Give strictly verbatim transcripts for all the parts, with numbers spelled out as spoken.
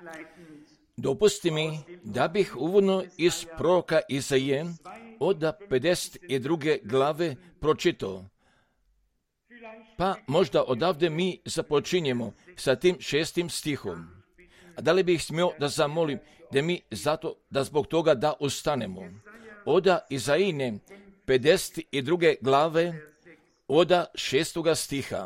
Dopusti mi da bih uvodno iz proroka Izaije od pedeset druge glave pročitao. Pa možda odavde mi započinjemo sa tim šestim stihom. A da li bih smio da zamolim da mi zato, da zbog toga da ustanemo. Oda Izajine pedeset druge glave oda šestoga stiha.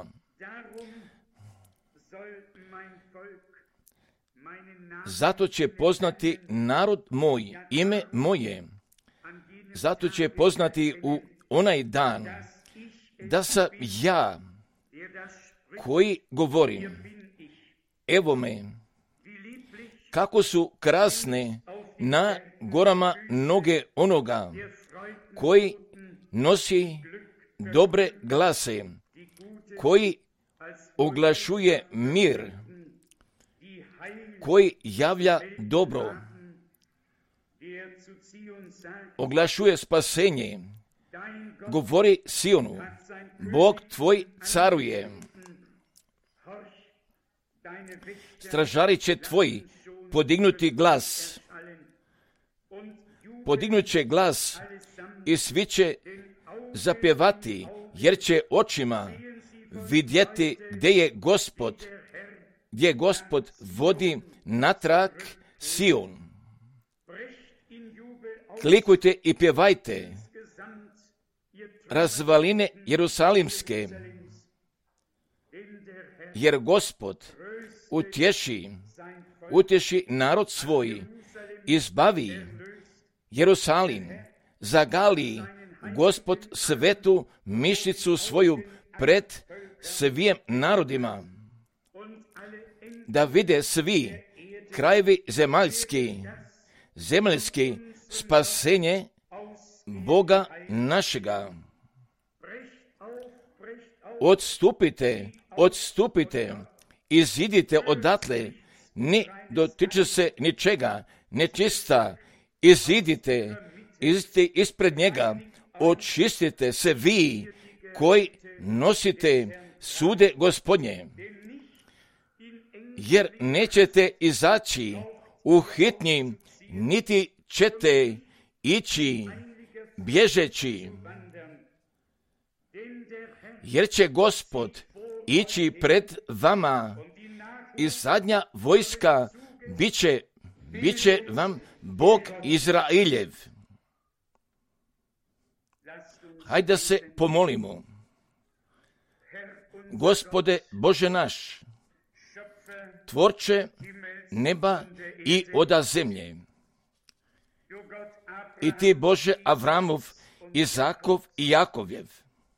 Zato će poznati narod moj ime moje, zato će poznati u onaj dan da sam ja koji govorim. Evo me, kako su krasne na gorama noge onoga koji nosi dobre glase, koji oglašuje mir, koji javlja dobro, oglašuje spasenje, govori Sionu, Bog tvoj caruje. Stražari će tvoji podignuti glas, podignut će glas i svi će zapjevati, jer će očima vidjeti gdje je Gospod, gdje Gospod vodi natrag Sion. Klikujte i pjevajte razvaline Jerusalimske, jer Gospod utješi, utješi narod svoj, izbavi Jerusalim, zagali Gospod svetu mišicu svoju pred svim narodima, da vide svi krajevi zemaljski, zemaljski spasenje Boga našega. Odstupite, odstupite, izidite odatle, ne dotiče se ničega, nečista, izidite, izidite ispred njega, očistite se vi koji nosite sude Gospodnje, jer nećete izaći u hitnji, niti ćete ići bježeći, jer će Gospod ići pred vama i zadnja vojska bit će, bit će vam Bog Izraeljev. Hajde da se pomolimo. Gospode Bože naš, tvorče neba i oda zemlje, i ti Bože Avramov, Izakov i Jakovjev,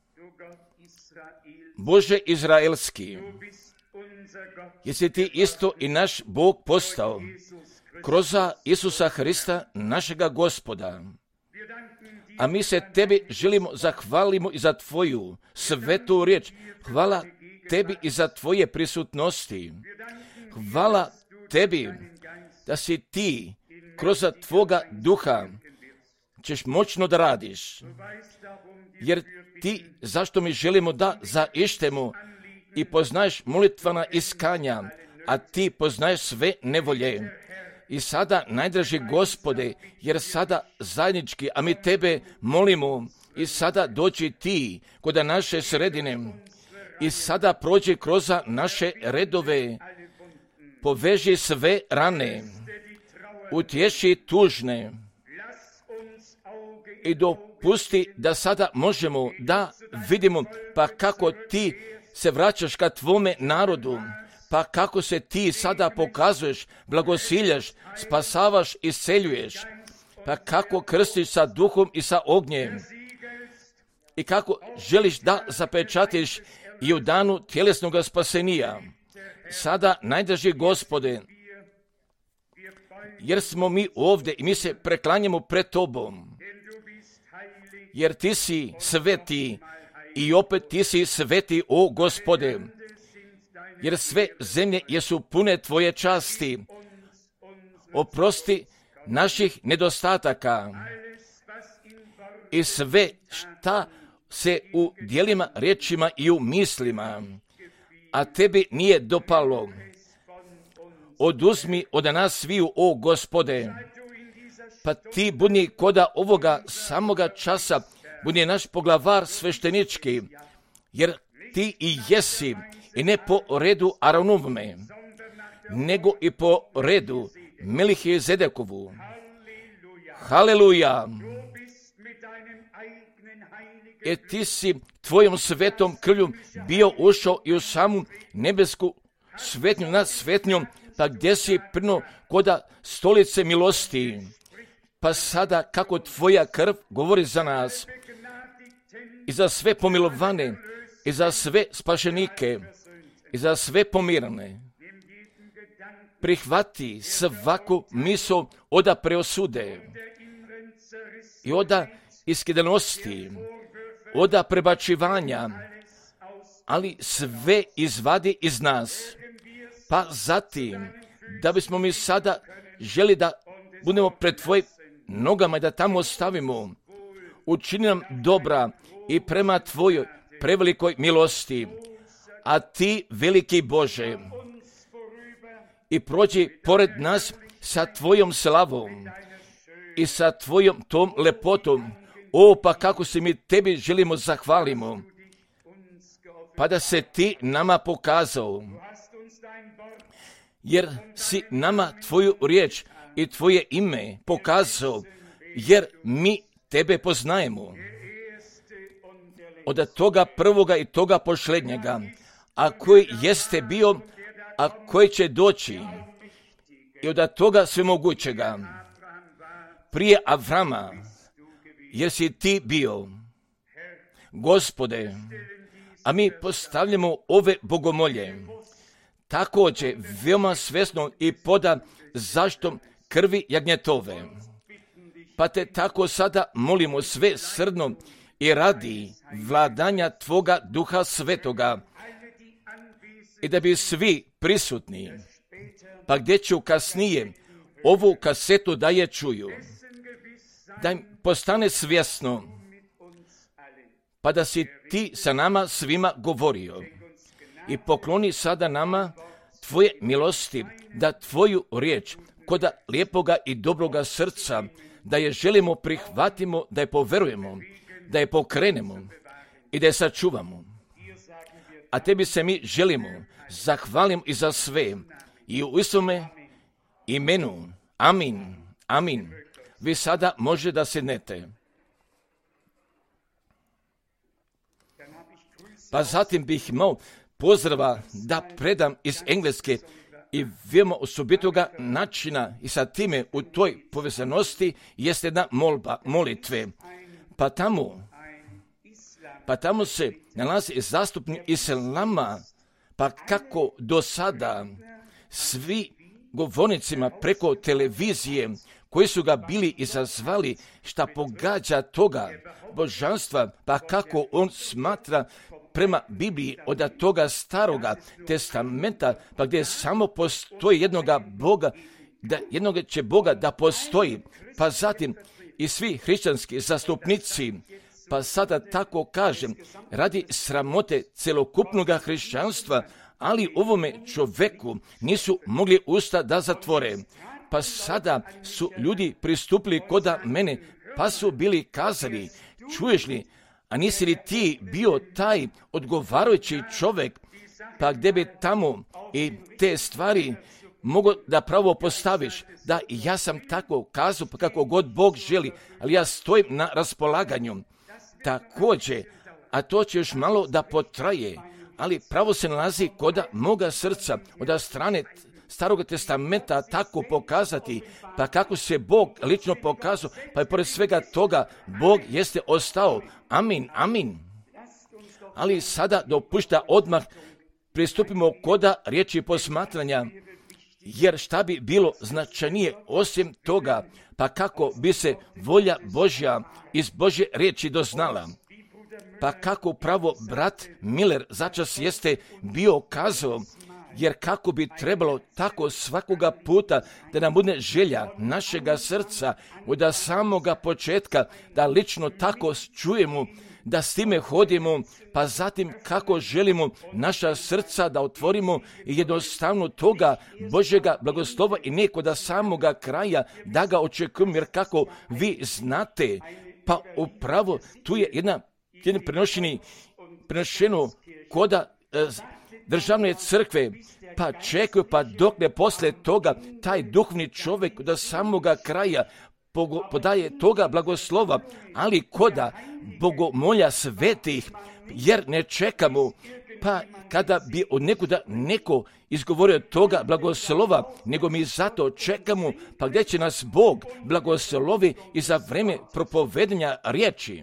Bože Izraelski, jesi ti isto i naš Bog postao kroz Isusa Hrista, našega Gospoda. A mi se tebi želimo zahvalimo i za tvoju svetu riječ. Hvala tebi i za tvoje prisutnosti. Hvala tebi da si ti kroz tvoga duha ćeš moćno da radiš. Jer ti, zašto mi želimo da zaištemo i poznaješ molitvana iskanja, a ti poznaješ sve nevolje. I sada, najdraži Gospode, jer sada zajednički, a mi tebe molimo, i sada dođi ti kod naše sredine, i sada prođi kroz naše redove, poveži sve rane, utješi tužne i dopusti da sada možemo da vidimo pa kako ti se vraćaš ka tvome narodu, pa kako se ti sada pokazuješ, blagosiljaš, spasavaš, isceljuješ, pa kako krstiš sa duhom i sa ognjem i kako želiš da zapečatiš i u danu tjelesnog spasenija. Sada, najdraži Gospode, jer smo mi ovdje i mi se preklanjamo pred tobom, jer ti si sveti i opet ti si sveti, o Gospode, jer sve zemlje jesu pune tvoje časti. Oprosti naših nedostataka i sve šta se u djelima, riječima i u mislima, a tebi nije dopalo. oduzmi od nas sviju, o Gospode. Pa ti budi koda ovoga samoga časa, budi naš poglavar sveštenički, jer ti i jesi, i ne po redu Aronovome, nego i po redu Melhizedekovu. Haleluja! E ti si tvojom svetom krvlju bio ušao i u samu nebesku svetnju nad svetnjom, pa gdje si prno koda stolice milosti. Pa sada kako tvoja krv govori za nas i za sve pomilovane i za sve spašenike i za sve pomirane. Prihvati svaku misao oda preosude i oda iskidanosti, oda prebačivanja, ali sve izvadi iz nas. Pa zatim, da bismo mi sada želi da budemo pred tvojim nogama i da tamo stavimo, učini nam dobra i prema tvojoj prevelikoj milosti, a ti, veliki Bože, i prođi pored nas sa tvojom slavom i sa tvojom tom lepotom. O, pa kako se mi tebi želimo zahvalimo, pa da se ti nama pokazao, jer si nama tvoju riječ i tvoje ime pokazao, jer mi tebe poznajemo. Od toga prvoga i toga posljednjega, a koji jeste bio, a koji će doći, i od toga svemogućega, prije Avrama, jer si ti bio, Gospode, a mi postavljamo ove bogomolje, također veoma svjesno i poda zaštom krvi jagnjetove. Pa te tako sada molimo sve srdno i radi vladanja tvoga Duha Svetoga, i da bi svi prisutni, pa gdje ću kasnije ovu kasetu da je čuju, da im postane svjesno, pa da si ti sa nama svima govorio, i pokloni sada nama tvoje milosti, da tvoju riječ koda lijepoga i dobroga srca, da je želimo prihvatimo, da je poverujemo, da je pokrenemo i da je sačuvamo. A tebi se mi želimo, zahvalim i za sve, i u istome imenu. Amin. Amin. Vi sada može da sednete. Pa zatim bih imao pozdrava da predam iz Engleske i veoma osobitoga načina i sa time u toj povezanosti jeste jedna molba, molitve. Pa tamo, pa tamo se nalazi i zastupnik Islama, pa kako do sada svi govornicima preko televizije koji su ga bili izazvali šta pogađa toga božanstva, pa kako on smatra prema Bibliji od toga staroga testamenta, pa gdje samo postoji jednoga Boga, da jednoga će Boga da postoji, pa zatim i svi hrišćanski zastupnici, pa sada tako kažem, radi sramote celokupnog hrišćanstva, ali ovome čoveku nisu mogli usta da zatvore. Pa sada su ljudi pristupili koda mene, pa su bili kazali, čuješ li, a nisi li ti bio taj odgovarajući čovjek, pa gdje bi tamo i te stvari mogu da pravo postaviš, da ja sam tako kazao, pa kako god Bog želi, ali ja stojim na raspolaganju. Također, a to će još malo da potraje, ali pravo se nalazi koda moga srca, od strane Starog testamenta tako pokazati, pa kako se Bog lično pokazao, pa i pored svega toga Bog jeste ostao. Amin, amin. Ali sada dopušta odmah pristupimo koda riječi posmatranja, jer šta bi bilo značajnije osim toga, pa kako bi se volja Božja iz Božje riječi doznala. Pa kako pravo brat Miller začas jeste bio kazao, jer kako bi trebalo tako svakoga puta da nam bude želja našega srca od samoga početka, da lično tako čujemo da s time hodimo, pa zatim kako želimo naša srca da otvorimo i jednostavno toga Božjega blagoslova i neko da samoga kraja da ga očekujemo, jer kako vi znate, pa upravo tu je jedna, jedan prenošeni, prenošeno koda e, državne crkve, pa čekaju, pa dok ne posle toga taj duhovni čovjek do samoga kraja podaje toga blagoslova, ali koda bogomolja svetih, jer ne čekamo, pa kada bi od nekuda neko izgovorio toga blagoslova, nego mi zato čekamo, pa gdje će nas Bog blagoslovi i za vreme propovedanja riječi.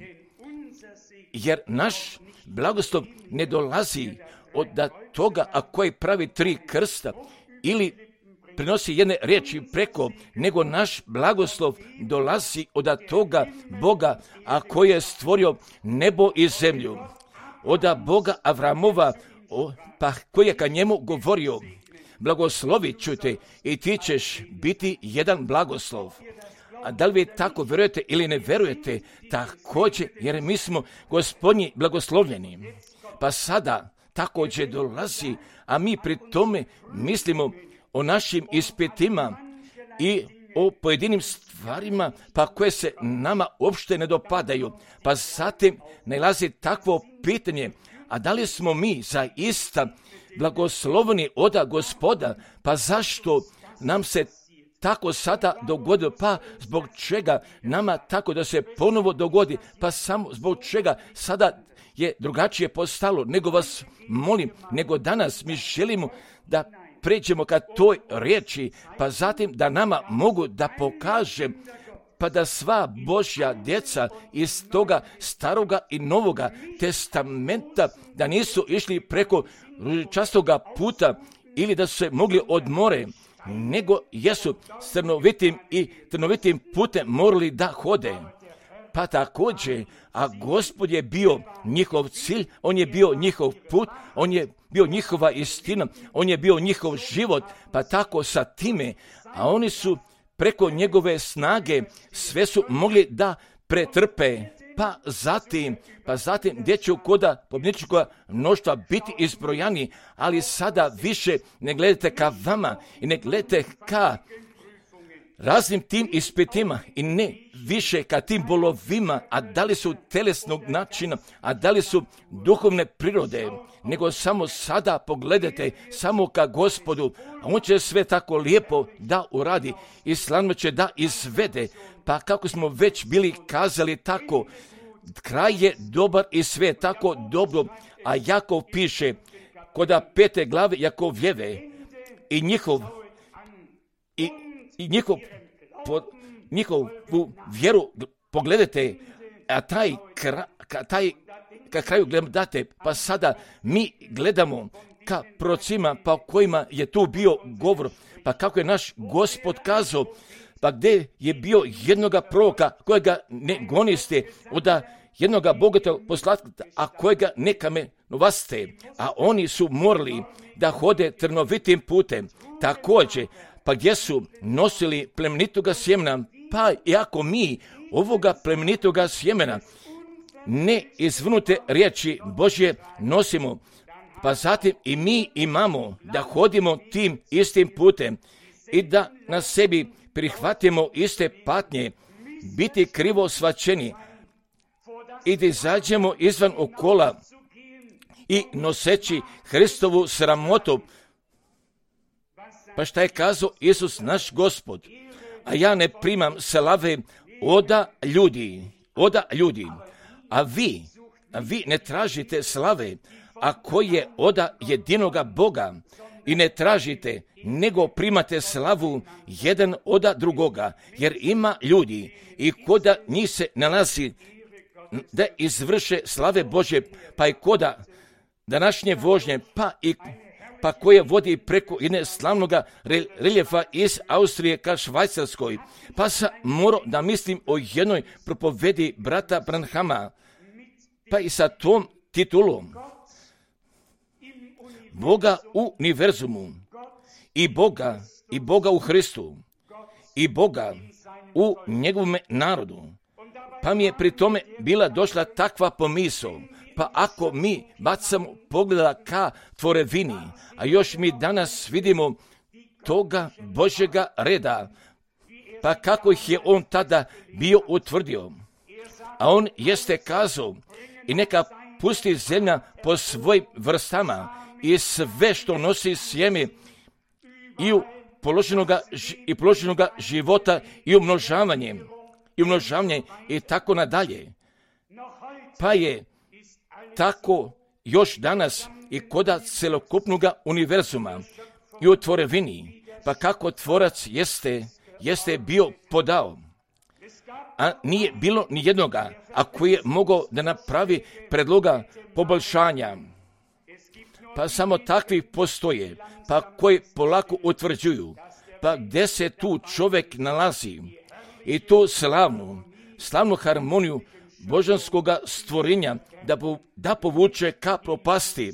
Jer naš blagoslov ne dolazi od toga, a koji pravi tri krsta ili prinosi jedne riječi preko, nego naš blagoslov dolazi od toga Boga, a koji je stvorio nebo i zemlju. Od Boga Avramova, pa koji je ka njemu govorio, blagoslovit ću te i ti ćeš biti jedan blagoslov. A da li vi tako vjerujete ili ne vjerujete, također, jer mi smo Gospodnji blagoslovljeni. Pa sada također dolazi, a mi pri tome mislimo o našim ispitima i o pojedinim stvarima, pa koje se nama uopšte ne dopadaju. Pa zatim nalazi takvo pitanje, a da li smo mi zaista blagosloveni od Gospoda, pa zašto nam se tako sada dogodilo, pa zbog čega nama tako da se ponovo dogodi, pa samo zbog čega sada je drugačije postalo, nego vas molim, nego danas mi želimo da pređemo ka toj riječi, pa zatim da nama mogu da pokažem, pa da sva Božja djeca iz toga staroga i novoga testamenta, da nisu išli preko ružičastoga puta ili da su se mogli odmore, nego jesu s trnovitim i trnovitim putem morali da hode. Pa također, a Gospod je bio njihov cilj, on je bio njihov put, on je bio njihova istina, on je bio njihov život, pa tako sa time, a oni su preko njegove snage sve su mogli da pretrpe. Pa zatim, pa zatim gdje će koda pobjedničkoga mnoštva biti izbrojani, ali sada više ne gledajte ka vama i ne gledajte ka raznim tim ispitima i ne više ka tim bolovima, a da li su telesnog načina, a da li su duhovne prirode, nego samo sada pogledajte samo ka Gospodu, a on će sve tako lijepo da uradi i slavno će da izvede. Pa kako smo već bili kazali tako, kraj je dobar i sve tako dobro, a Jakov piše koda pete glave Jakovljeve i njihov i, i njihov po, njihovu vjeru pogledajte, a taj, kra, ka, taj ka kraju gledate, pa sada mi gledamo ka procima pa kojima je tu bio govor, pa kako je naš Gospod kazao, pa gdje je bio jednoga proroka kojega ne goniste, od jednoga bogatog poslatka, a kojega neka me novaste, a oni su morali da hode trnovitim putem. Također, pa gdje su nosili plemenitoga sjemena, pa iako mi ovoga plemenitoga sjemena ne izvrnute riječi Božje nosimo, pa zatim i mi imamo da hodimo tim istim putem i da na sebi prihvatimo iste patnje, biti krivo svačeni i da izađemo izvan okola i noseći Hristovu sramotu. Pa šta je kazao Isus naš Gospod? A ja ne primam slave oda ljudi, oda ljudi, a vi, a vi ne tražite slave, a koji je oda jedinoga Boga, i ne tražite, nego primate slavu jedan oda drugoga, jer ima ljudi i koda njih se nalazi da izvrše slave Božje, pa i koda današnje vožnje, pa i pa koje vodi preko jedne slavnoga reljefa iz Austrije ka Švajcarskoj, pa sam morao da mislim o jednoj propovedi brata Branhama, pa i sa tom titulom Boga u univerzumu i Boga i Boga u Hristu i Boga u njegovom narodu. Pa mi je pri tome bila došla takva pomisao, pa ako mi bacamo pogleda ka tvorevini, a još mi danas vidimo toga Božjega reda, pa kako ih je on tada bio utvrdio. A on jeste kazao, i neka pusti zemlja po svojim vrstama i sve što nosi sjeme i u položenoga, i položenoga života i umnožavanje, i umnožavanje i tako nadalje. Pa je tako još danas i koda celokupnoga univerzuma i u tvorevini, pa kako tvorac jeste, jeste bio podao. A nije bilo ni jednoga, a koji je mogao da napravi predloga poboljšanja. Pa samo takvi postoje, pa koji polako utvrđuju, pa gdje se tu čovjek nalazi i tu slavnu, slavnu harmoniju božanskoga stvorenja da, da povuče ka propasti.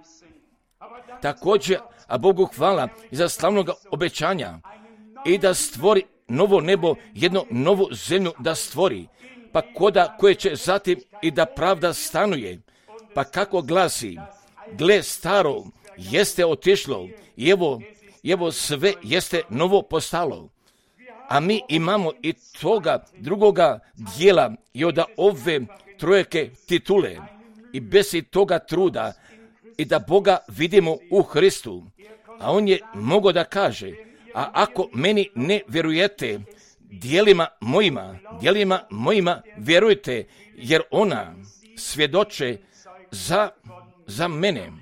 Također, a Bogu hvala i za slavnoga obećanja i da stvori novo nebo, jednu novu zemlju da stvori, pa koda koje će zatim i da pravda stanuje. Pa kako glasi, gle staro jeste otišlo i evo, evo sve jeste novo postalo. A mi imamo i toga drugoga dijela i od ove trojke titule i bez i toga truda i da Boga vidimo u Hristu. A on je mogao da kaže, a ako meni ne vjerujete, dijelima mojima, dijelima mojima vjerujte, jer ona svjedoče za, za mene.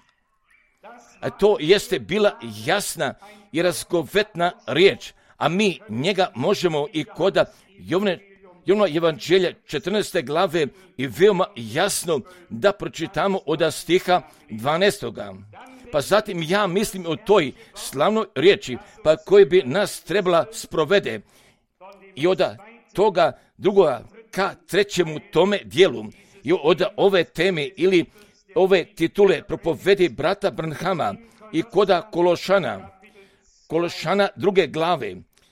A to jeste bila jasna i razgovetna riječ, a mi njega možemo i koda Jovne, Jovna evanđelja četrnaeste glave i veoma jasno da pročitamo od stiha dvanaestoga. Pa zatim ja mislim o toj slavnoj riječi, pa koji bi nas trebala sprovede i od toga drugoga ka trećemu tome dijelu i od ove teme ili ove titule propovedi brata Branhama i koda Kološana, Kološana druge glave,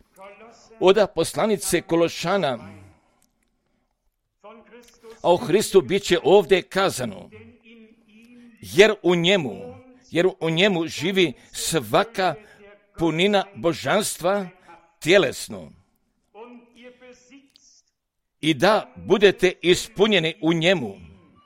od poslanice Kološana, a o Hristu bit će ovdje kazano, jer u njemu, jer u njemu živi svaka punina božanstva tjelesno. I da budete ispunjeni u njemu,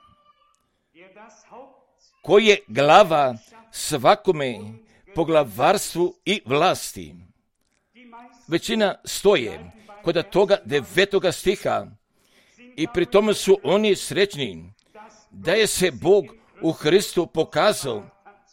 koji je glava svakome poglavarstvu i vlasti. Većina stoje kod toga devetoga stiha i pri tome su oni srećni da je se Bog u Hristu pokazao,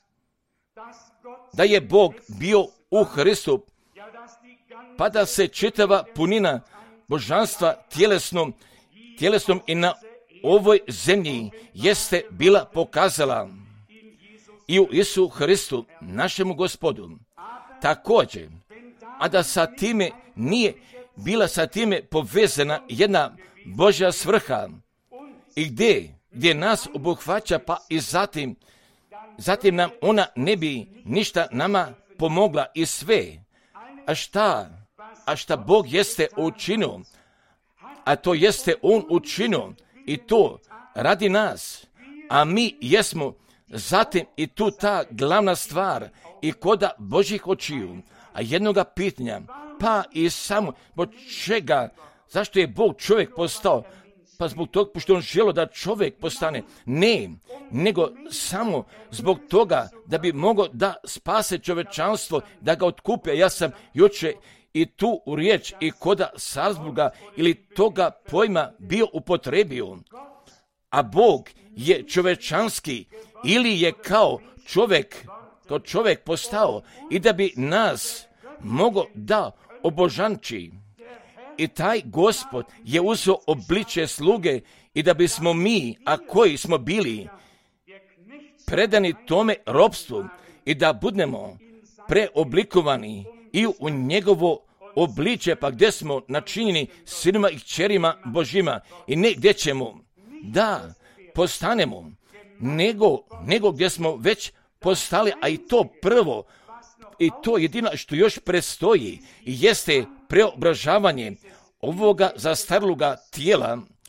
da je Bog bio u Hristu, pa da se čitava punina božanstva tjelesnom, tjelesnom i na ovoj zemlji jeste bila pokazala i u Isu Hristu, našemu Gospodu. Također, a da sa time nije bila sa time povezana jedna Božja svrha i gdje, gdje nas obuhvaća, pa i zatim, zatim nam ona ne bi ništa nama pomogla i sve. A šta? A šta Bog jeste učinio? A to jeste On učinio i to radi nas. A mi jesmo zatim i tu ta glavna stvar i koda Božjih očiju. A jednoga pitanja, pa i samo zbog čega, zašto je Bog čovjek postao? Pa zbog toga, pošto on želio da čovjek postane. Ne, nego samo zbog toga da bi mogao da spase čovječanstvo, da ga otkupe. Ja sam juče i tu u riječ i koda Salzburga ili toga pojma bio upotrebio. A Bog je čovječanski ili je kao čovjek, kao čovjek postao i da bi nas mogao da obožanči. I taj Gospod je uzeo obličje sluge i da bismo mi, a koji smo bili predani tome ropstvu i da budemo preoblikovani i u njegovo obličje, pa gdje smo načinjeni sinima i kćerima Božjima i ne gdje ćemo da postanemo, nego, nego gdje smo već postali, a i to prvo, i to jedino što još predstoji jeste preobražavanje ovoga zastarloga tijela,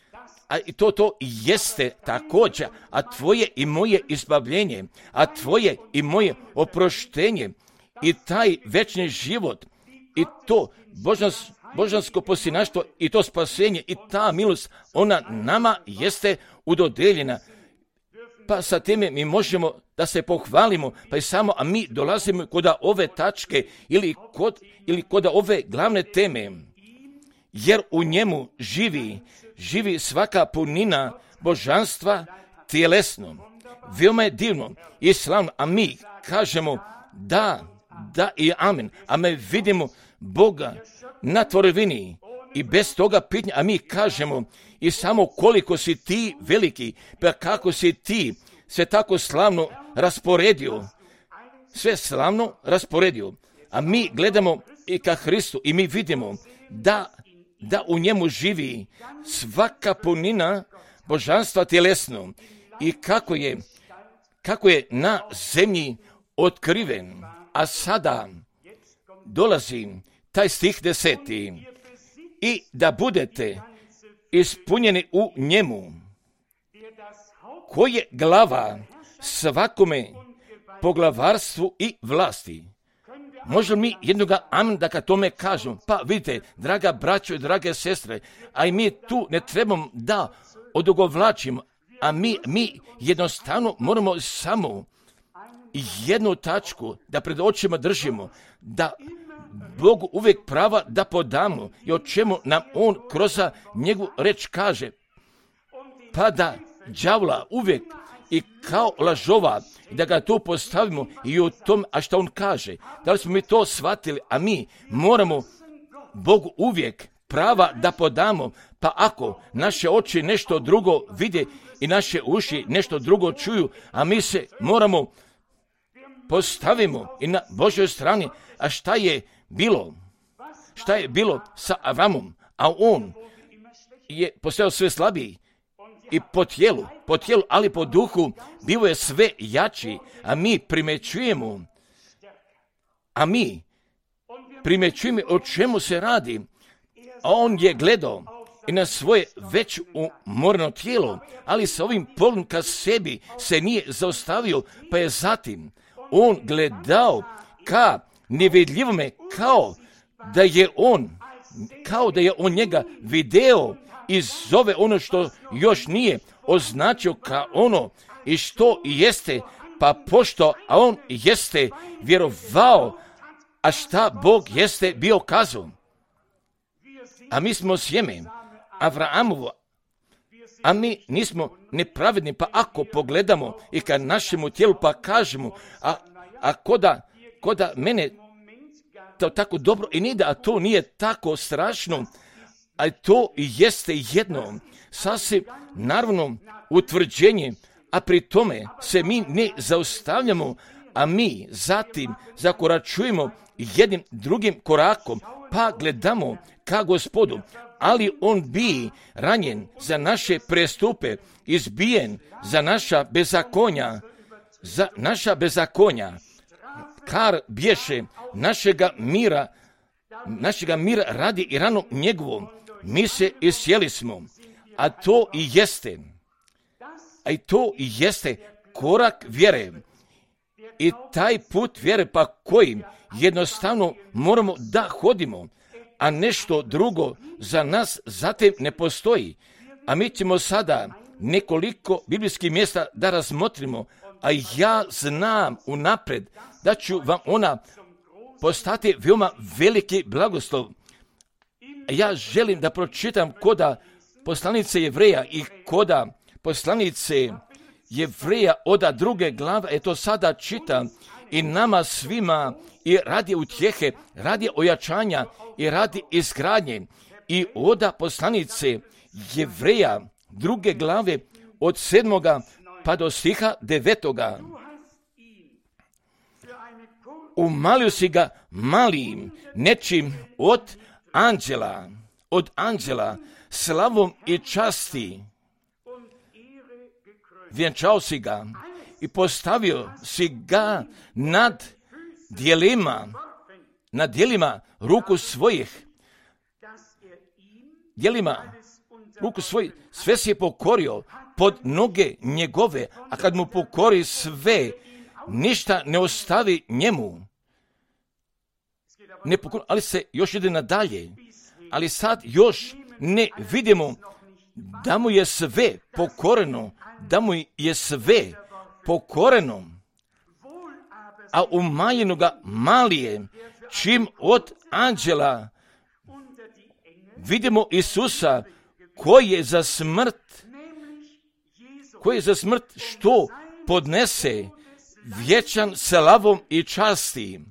a to to jeste također, a tvoje i moje izbavljenje, a tvoje i moje oproštenje i taj večni život i to božans, božansko posljednaštvo i to spasenje i ta milost, ona nama jeste udodeljena. Pa sa time mi možemo da se pohvalimo, pa i samo, a mi dolazimo kod ove tačke ili kod, ili kod ove glavne teme, jer u njemu živi, živi svaka punina božanstva tjelesno. Veoma je divno i slavno, a mi kažemo da, da i amen, a mi vidimo Boga na tvorevini i bez toga pitanja, a mi kažemo i samo koliko si ti veliki, pa kako si ti sve tako slavno rasporedio, sve slavno rasporedio, a mi gledamo i ka Hristu i mi vidimo da, da u njemu živi svaka punina božanstva tjelesno i kako je, kako je na zemlji otkriven, a sada dolazi taj stih deseti i da budete ispunjeni u njemu, koji je glava svakome poglavarstvu i vlasti. Može li mi jednoga amen da ka tome kažemo? Pa vidite, draga braćo i drage sestre, a i mi tu ne trebamo da odugovlačimo, a mi, mi jednostavno moramo samo jednu tačku da pred očima držimo, da Bogu uvijek prava da podamo i o čemu nam on kroz njegovu reč kaže, pa da đavla uvijek i kao lažova, da ga tu postavimo i u tom, a što on kaže, da li smo mi to shvatili, a mi moramo Bogu uvijek prava da podamo, pa ako naše oči nešto drugo vide i naše uši nešto drugo čuju, a mi se moramo postavimo i na Božoj strani, a šta je bilo, šta je bilo sa Avramom, a on je postao sve slabiji i po tijelu, po tijelu, ali po duhu bio je sve jači, a mi primećujemo, a mi primećujemo o čemu se radi, a on je gledao i na svoje već umorno tijelo, ali sa ovim polom ka sebi se nije zaustavio, pa je zatim on gledao ka nevidljivome, kao da je on, kao da je on njega video i zove ono što još nije označio kao ono i što jeste, pa pošto a on jeste vjerovao, a šta Bog jeste bio kazao. A mi smo sjeme Avramovo, a mi nismo nepravedni, pa ako pogledamo i ka našemu tijelu pa kažemo, a, a koda, koda mene to tako dobro i nije, a to nije tako strašno, a to jeste jedno sasvim naravno utvrđenje, a pri tome se mi ne zaustavljamo, a mi zatim zakoračujemo jednim drugim korakom, pa gledamo ka Gospodu, ali on bi ranjen za naše prestupe, izbijen za naša bezakonja, za naša bezakonja, kar bješe našega mira, našega mira radi i rano njegovom, mi se isjeli smo, a to i jeste, a i to i jeste korak vjere i taj put vjere pa kojim jednostavno moramo da hodimo, a nešto drugo za nas zatim ne postoji. A mi ćemo sada nekoliko biblijskih mjesta da razmotrimo, a ja znam unapred da ću vam ona postati veoma veliki blagoslov. Ja želim da pročitam koda poslanice Jevreja i koda poslanice Jevreja oda druge glave, je to sada čitam i nama svima i radi utjehe, radi ojačanja i radi izgradnje. I oda poslanice Jevreja druge glave od sedmoga pa do stiha devetoga. Umalio si ga malim nečim od anđela, od anđela, slavom i časti. Vjenčao si ga i postavio si ga nad dijelima, nad dijelima ruku svojih, dijelima ruku svoj, sve si je pokorio pod noge njegove, a kad mu pokori sve, ništa ne ostavi njemu. Ne pokori, ali se još ide nadalje, ali sad još ne vidimo da mu je sve pokoreno, da mu je sve pokoreno, a umanjeno ga malije, čim od anđela vidimo Isusa koji je za smrt, koji je za smrt što podnese vječan slavom i časti.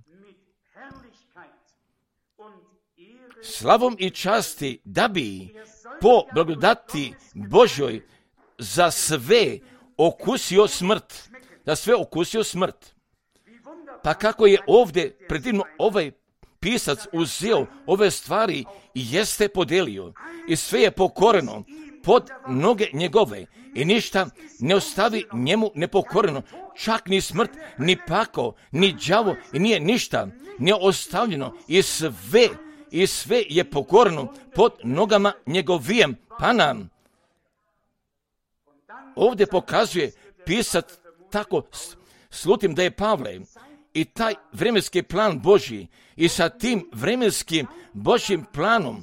Slavom i časti da bi po blagodati Božjoj za sve okusio smrt, za sve okusio smrt. Pa kako je ovdje predivno ovaj pisac uzeo ove stvari i jeste podelio i sve je pokoreno pod noge njegove i ništa ne ostavi njemu nepokoreno, čak ni smrt, ni pakao, ni đavo i nije ništa nije ostavljeno i sve i sve je pokoreno pod nogama njegovijem. Pa nam ovdje pokazuje pisac tako, slutim da je Pavle i taj vremenski plan Božji i sa tim vremenskim Božjim planom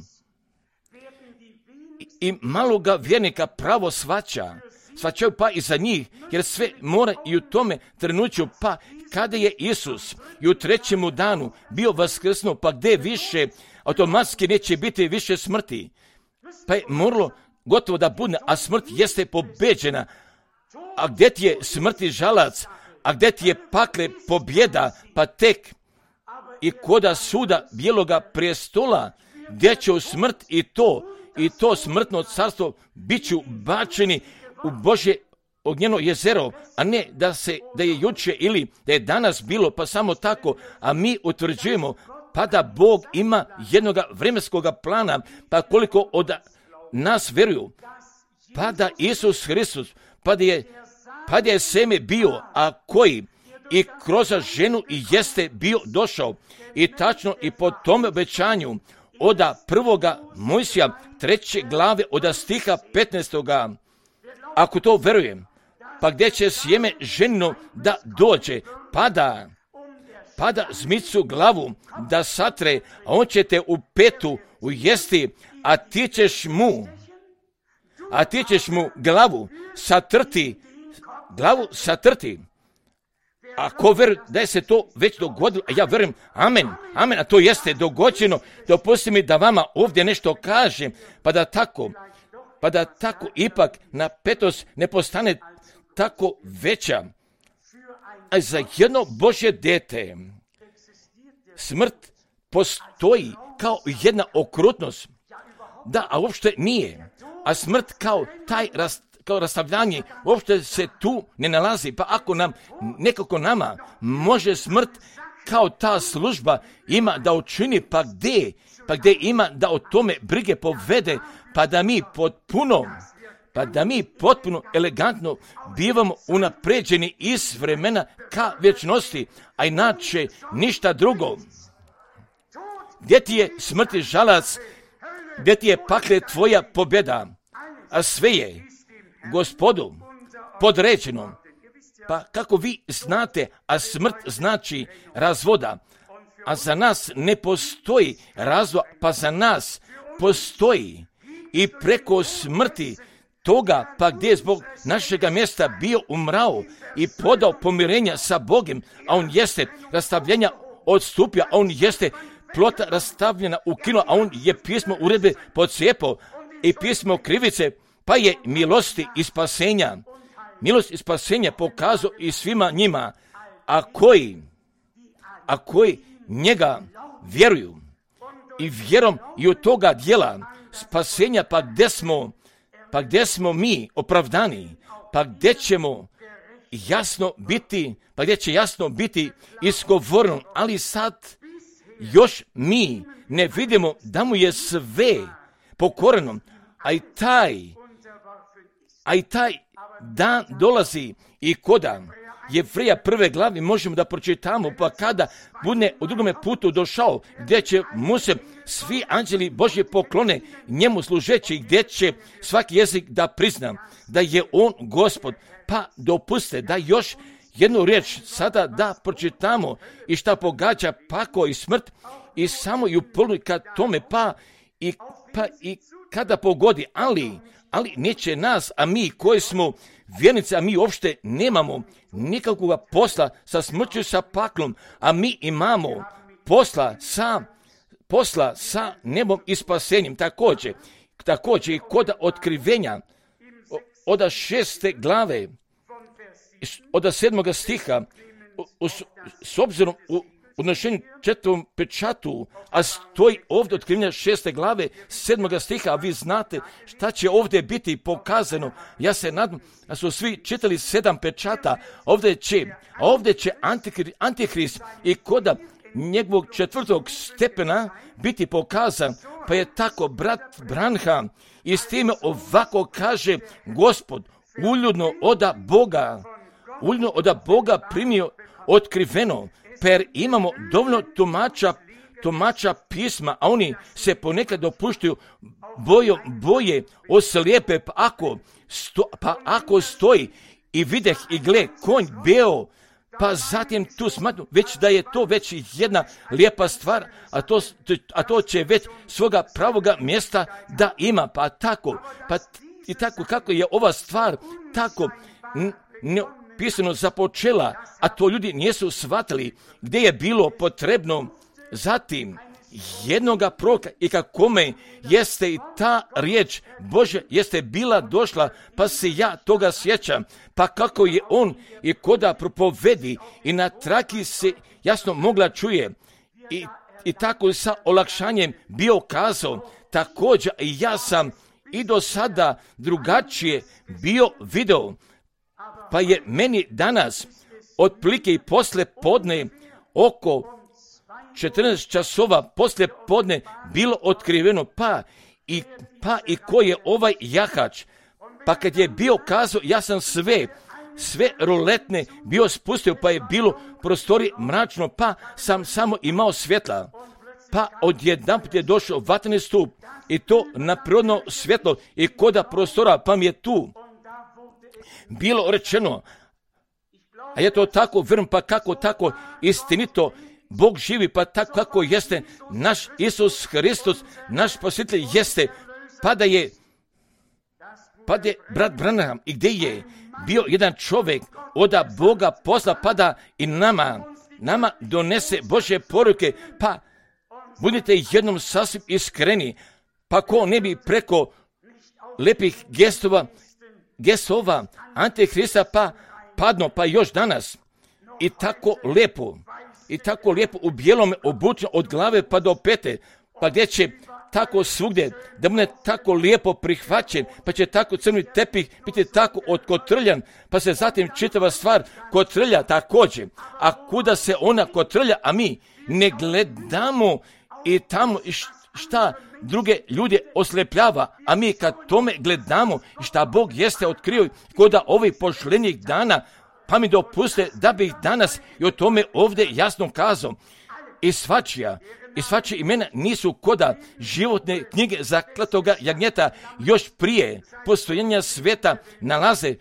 i, i maloga vjernika pravo svaća, svaćaju pa i za njih, jer sve mora i u tome trenuću, pa kada je Isus i u trećemu danu bio vaskrsnuo, pa gdje više automatski neće biti više smrti, pa je moralo gotovo da bude, a smrt jeste pobeđena. A gdje ti je smrti žalac, a gdje ti je pakle pobjeda, pa tek i koda suda bijeloga prijestola, gdje će u smrt i to, i to smrtno carstvo bit ću bačeni u Božje ognjeno jezero, a ne da se da je juče ili da je danas bilo, pa samo tako, a mi utvrđujemo pa da Bog ima jednoga vremenskog plana, pa koliko od nas vjeruju, pa da Isus Hristos, pa da je, pa da je seme bio, a koji i kroz ženu i jeste bio došao, i tačno i po tom obećanju oda prvoga Mojsija treće glave oda stiha petnaestoga. Ako to vjerujem, pa gdje će sjeme ženino da dođe, pada, pada zmicu glavu da satre, a on će te u petu ujesti, a ti ćeš mu, a ti ćeš mu glavu satrti, glavu satrti. Ako vjerujem da je se to već dogodilo, a ja vjerujem, amen, amen, a to jeste dogođeno, dopusti mi da vama ovdje nešto kažem, pa da tako, pa da tako ipak napetost ne postane tako veća. A za jedno Božje dete smrt postoji kao jedna okrutnost, da, a uopšte nije, a smrt kao taj rast, kao rastavljanje, uopšte se tu ne nalazi, pa ako nam, nekako nama, može smrt kao ta služba ima da učini, pa gdje, pa gdje ima da o tome brige povede, pa da mi potpuno, pa da mi potpuno elegantno bivamo unapređeni iz vremena ka vječnosti, a inače ništa drugo. Gdje ti je smrti žalac, gdje ti je pakle tvoja pobjeda, a sve je Gospodu podređeno. Pa kako vi znate, a smrt znači razvoda, a za nas ne postoji razvod, pa za nas postoji i preko smrti toga, pa gdje je zbog našega mjesta bio umrao i podao pomirenja sa Bogom, a on jeste rastavljenja odstupio, a on jeste plota rastavljena ukinuo, a on je pismo uredbe pocijepao i pismo krivice, pa je milosti i spasenja, milost i spasenja pokazao i svima njima, a koji, a koji njega vjeruju i vjerom i od toga djela spasenja, pa gdje smo, pa gdje smo mi opravdani, pa gdje ćemo jasno biti, pa gdje će jasno biti izgovoreno, ali sad još mi ne vidimo da mu je sve pokoreno, a i taj, a i taj dan dolazi i koda Jefreja prve glavi možemo da pročitamo, pa kada bude u drugome putu došao, gdje će mu se svi anđeli Božje poklone njemu služeći, gdje će svaki jezik da prizna da je on Gospod. Pa dopuste da još jednu riječ sada da pročitamo i šta pogađa pako i smrt i samo i upolu ka tome, pa i, pa i kada pogodi, ali, ali neće nas, a mi koji smo vjernici, a mi uopšte nemamo nikakvog posla sa smrću, sa paklom, a mi imamo posla sa, posla sa nebom i spasenjem. Također, također i kod otkrivenja od šeste glave, od sedmoga stiha, u, u, s obzirom u odnošenju četvrtom pečatu, a stoji ovdje otkrivenja šeste glave, sedmoga stiha, a vi znate šta će ovdje biti pokazano. Ja se nadam da su svi čitali sedam pečata, ovdje će, a ovdje će Antihrist i koda njegovog četvrtog stepena biti pokazan, pa je tako brat Branham i s time ovako kaže Gospod, uljudno oda Boga, uljudno oda Boga primio otkriveno, per imamo dovoljno tumača, tumača pisma, a oni se ponekad dopuštaju bojo, boje oslijepe, pa ako, sto, pa ako stoji i videh i gle konj beo, pa zatim tu smatram već da je to već jedna lijepa stvar, a to, a to će već svoga pravoga mjesta da ima, pa tako, pa i tako kako je ova stvar tako neopisano započela, a to ljudi nisu shvatili gdje je bilo potrebno zatim jednoga proroka i kakome jeste i ta riječ Božja jeste bila došla, pa se ja toga sjećam, pa kako je on i koda propovedi i na traki se jasno mogla čuje i, i tako sa olakšanjem bio kazao, također i ja sam i do sada drugačije bio video, pa je meni danas otprilike i posle podne oko četrnaest časova poslije podne bilo otkriveno, pa i, pa i ko je ovaj jahač, pa kad je bio kazao, ja sam sve, sve roletne bio spustio, pa je bilo prostori mračno, pa sam samo imao svjetla, pa odjedanput je došao vatreni stup i to na prirodno svjetlo i koda prostora, pa mi je tu bilo rečeno, a je to tako vrm, pa kako tako istinito Bog živi, pa tako kako jeste naš Isus Hristos, naš spasitelj jeste, pa da je, pa da je brat Branham i gdje je bio jedan čovjek od Boga posla, pa da i nama, nama donese Božje poruke, pa budite jednom sasvim iskreni, pa ko ne bi preko lepih gestova, gestova Antihrista pa padno, pa još danas i tako lijepo, i tako lijepo u bijelom obučen od glave pa do pete, pa gdje će tako svugdje da bude tako lijepo prihvaćen, pa će tako crni tepih biti tako otkotrljan, pa se zatim čitava stvar kotrlja također. A kuda se ona kotrlja, a mi ne gledamo i tamo šta druge ljude oslepljava, a mi kad tome gledamo šta Bog jeste otkrio kod ovih pošljenih dana, pa mi dopuste da bih danas i o tome ovdje jasno kazao. I svačija, i svačija imena nisu koda životne knjige zaklatoga jagnjeta još prije postojenja svijeta nalaze,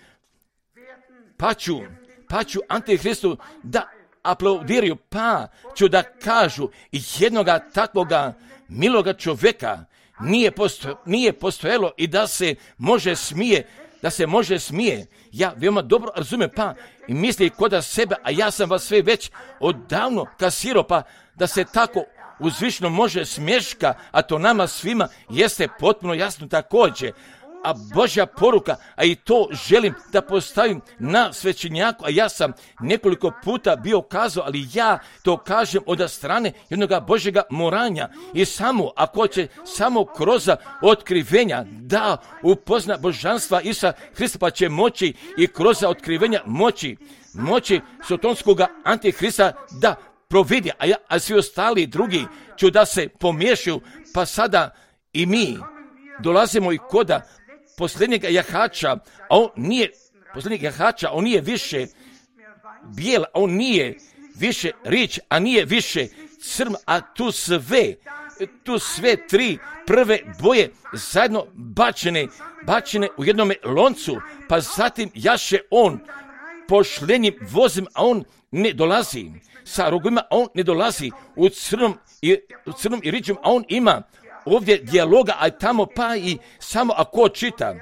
pa ću, pa ću Antihristu da aplaudiraju, pa ću da kažu jednoga takvoga miloga čovjeka nije, posto, nije postojalo i da se može smije, da se može smije. Ja veoma dobro razumijem, pa i misli koda sebe, a ja sam vas sve već odavno kasirao, pa da se tako uzvišno može smješka, a to nama svima jeste potpuno jasno također. A Božja poruka, a i to želim da postavim na svećenjaku, a ja sam nekoliko puta bio kazao, ali ja to kažem od strane jednoga Božjega moranja i samo, ako će samo kroz otkrivenja da upozna božanstva Isusa Hrista, pa će moći i kroz otkrivenja moći, moći sotonskog Antihrista da providi, a, ja, a svi ostali drugi ću da se pomiješaju, pa sada i mi dolazimo i koda posljednjeg jahača, a on nije, posljednjeg jahača, on nije više bijel, a on nije više rič, a nije više crn, a tu sve, tu sve tri prve boje zajedno bačene, bačene u jednome loncu, pa zatim jaše on pošljenim vozim, a on ne dolazi sa rogovima, a on ne dolazi u crnom i, u crnom i ričom, a on ima ovdje dijaloga, a tamo pa i samo ako čita,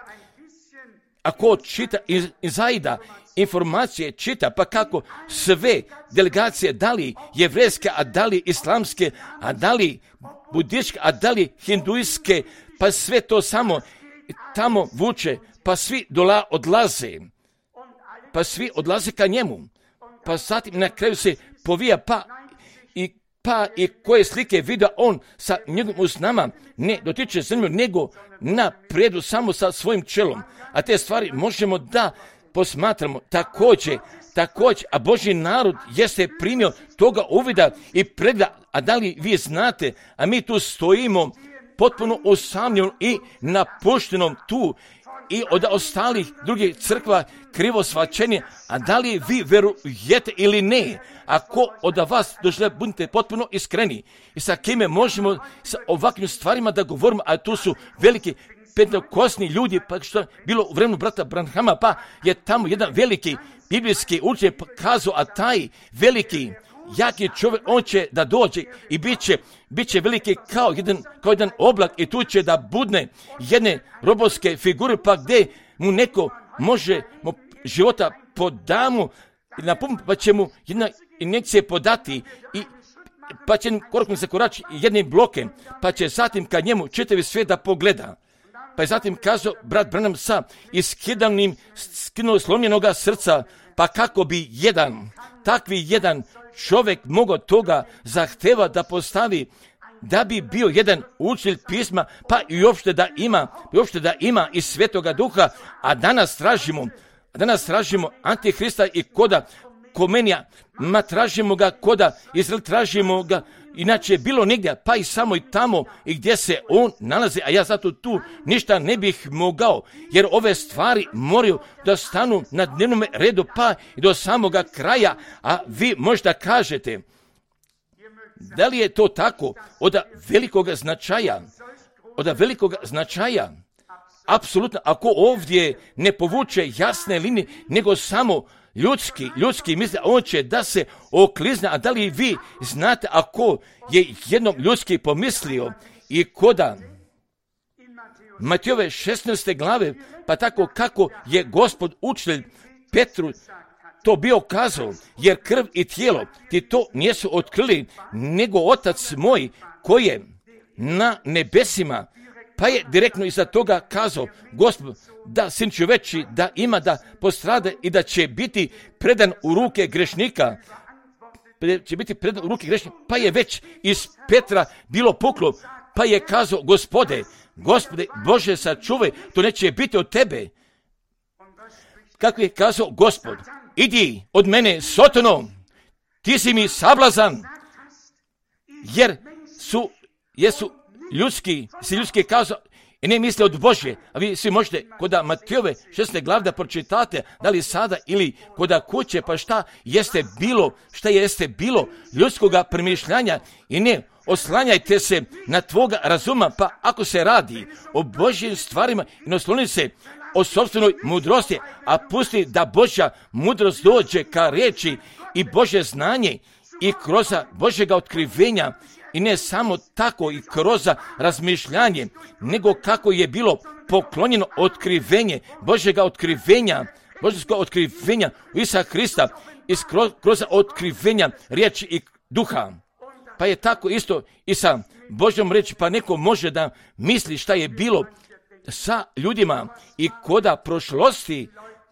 ako čita iz, izaida informacije čita, pa kako sve delegacije, da li jevrejske, a da li islamske, a da li budističke, a da li hinduistske, pa sve to samo tamo vuče, pa svi dola odlaze, pa svi odlaze ka njemu, pa zatim na kraju se povija, pa i pa i koje slike vidio on sa njegovim usnama ne dotiče zemlju, nego napredu samo sa svojim čelom. A te stvari možemo da posmatramo također, također, a Božji narod jeste primio toga uvida i pregleda, a da li vi znate, a mi tu stojimo potpuno osamljeno i napuštenom tu i od ostalih drugih crkva krivo svačenje, a da li vi verujete ili ne, ako od vas došle budite potpuno iskreni i sa kime možemo sa ovakvim stvarima da govorimo, a tu su veliki pentekosni ljudi, pa što je bilo u vremenu brata Branhama, pa je tamo jedan veliki biblijski učenje pokazao, a taj veliki jaki čovjek, on će da dođe i bit će, bit će veliki kao jedan, kao jedan oblak i tu će da budne jedne robotske figure, pa gdje mu neko može mu života podamu na pumpu, pa će mu jedna injekcija podati i pa će korakom se korači jednim blokem, pa će zatim kad njemu čitavi svijet da pogleda. Pa je zatim kazao brat Branham sa iskidanim, skinuo slomljenoga srca, pa kako bi jedan, takvi jedan čovjek mogao toga zahteva da postavi, da bi bio jedan učitelj pisma, pa i uopšte da ima, i uopšte da ima i Svetoga Duha, a danas tražimo, a danas tražimo Antihrista i koda Komenija, ma tražimo ga koda Izrael, tražimo ga inače bilo negdje, pa i samo i tamo i gdje se on nalazi, a ja zato tu ništa ne bih mogao, jer ove stvari moraju da stanu na dnevnom redu, pa i do samoga kraja, a vi možda kažete, da li je to tako od velikog značaja, od velikog značaja, apsolutno, ako ovdje ne povuče jasne linije, nego samo ljudski, ljudski misle, on će da se oklizne, a da li vi znate ako je jednom ljudski pomislio i koda Matejove šesnaeste glave, pa tako kako je Gospod učitelj Petru to bio kazao, jer krv i tijelo ti to nisu otkrili, nego Otac moj koji je na nebesima. Pa je direktno iza toga kazao, Gospod, da sin čoveči, da ima da postrade i da će biti predan u ruke grešnika, će biti predan u ruke grešnika, pa je već iz Petra bilo puklo, pa je kazao, Gospode, Gospode, Bože sačuvaj, to neće biti od tebe. Kako je kazao Gospod, idi od mene, Sotono, ti si mi sablazan, jer su, jesu ljudski, si ljudski kazao, i ne misle od Božje, a vi svi možete koda Matejove šesnaeste glave da pročitate, da li sada ili koda kuće, pa šta jeste bilo, šta jeste bilo ljudskoga premišljanja i ne oslanjajte se na tvoga razuma, pa ako se radi o Božjim stvarima i ne osloni se o sopstvenoj mudrosti, a pusti da Božja mudrost dođe ka riječi i Božje znanje i kroz Božjega otkrivenja, i ne samo tako i kroz razmišljanje, nego kako je bilo poklonjeno otkrivenje, Božjega otkrivenja, Božjega otkrivenja u Isusa Krista, i kroz, kroz otkrivenja riječi i duha. Pa je tako isto i sa Božjom riječi, pa neko može da misli šta je bilo sa ljudima i koda prošlosti,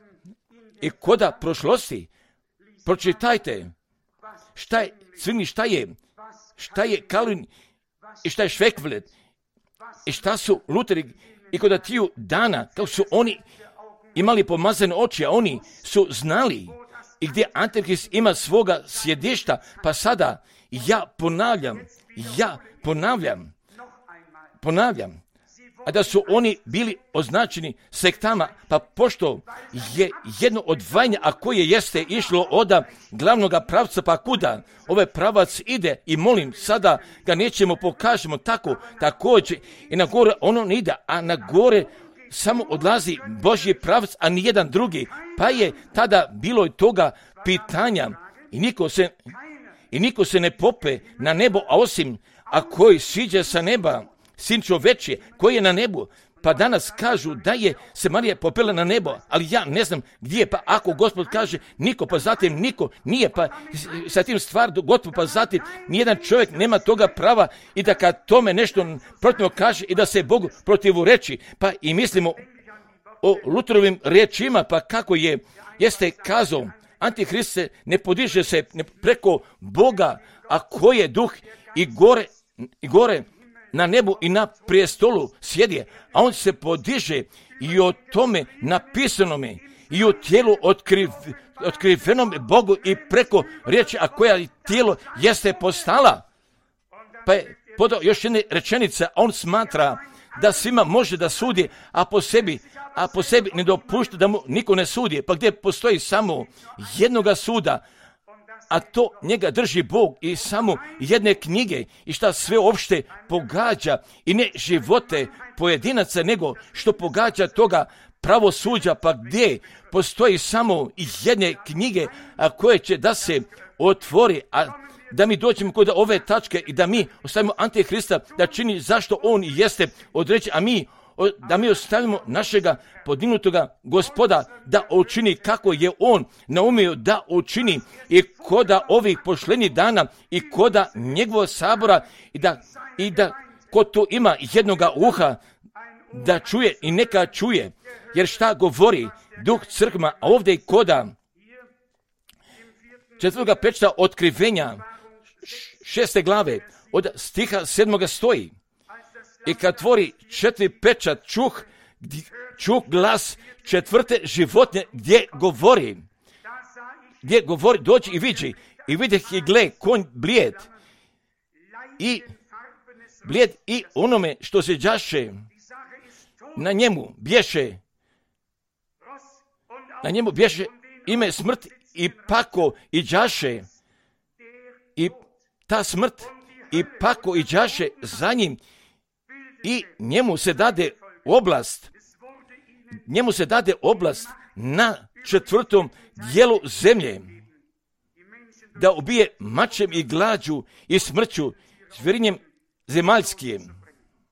i koda prošlosti. Pročitajte šta je, svini šta je, šta je Kalvin i šta je Švekvlet i šta su Luteri i kod tiju dana, kako su oni imali pomazane oči, a oni su znali i gdje Antihrist ima svoga sjedišta, pa sada ja ponavljam, ja ponavljam, ponavljam, a da su oni bili označeni sektama, pa pošto je jedno odvajanje, a koje jeste išlo od glavnoga pravca, pa kuda ovaj pravac ide, i molim, sada ga nećemo pokažemo tako, također i na gore ono ne ide, a na gore samo odlazi Božji pravac, a nijedan drugi, pa je tada bilo i toga pitanja i niko se, i niko se ne pope na nebo, a osim a koji siđe sa neba, Sin čovečije, koji je na nebu. Pa danas kažu da je se Marija popela na nebo, ali ja ne znam gdje, pa ako Gospod kaže niko, pa zatim niko nije, pa sa tim stvar gotovo, pa zatim nijedan čovjek nema toga prava i da kad tome nešto protivno kaže i da se Bogu protivu reči, pa i mislimo o Luterovim riječima, pa kako je, jeste kazao, Antihrist se ne podiže se preko Boga, a koji je duh i gore, i gore na nebu i na prijestolu sjedi, a on se podiže i o tome napisanome i o tijelu otkriv, otkrivenom Bogu i preko riječi, a koja tijelo jeste postala. Pa je podao još jedna rečenica, a on smatra da svima može da sudi, a po sebi, a po sebi ne dopušta da mu niko ne sudi, pa gdje postoji samo jednoga suda, a to njega drži Bog i samo jedne knjige i šta sve uopšte pogađa i ne živote pojedinaca, nego što pogađa toga pravosuđa, pa gdje postoji samo jedne knjige, a koje će da se otvori, a da mi dođemo kod ove tačke i da mi ostavimo Antihrista da čini zašto on jeste određen, a mi da mi ostavimo našega podignutoga Gospoda da učini kako je on naumio da učini i koda ovih pošlenih dana i koda njegovog sabora i da, i da ko tu ima jednoga uha da čuje i neka čuje, jer šta govori duh crkva, a ovdje i koda četvrtoga pečata otkrivenja šeste glave od stiha sedmoga stoji. I kad tvori četiri pečat, čuh, čuh glas četvrte životinje gdje govori, gdje govori, dođi i vidi, i vidjeh i gle, konj blijed, i blijed i onome što se đaše, na njemu bješe, na njemu bješe ime smrt i pako i đaše, i ta smrt i pako i đaše za njim, i njemu se dade oblast, njemu se dade oblast na četvrtom dijelu zemlje, da ubije mačem i glađu i smrću zvjerinjem zemaljskijem.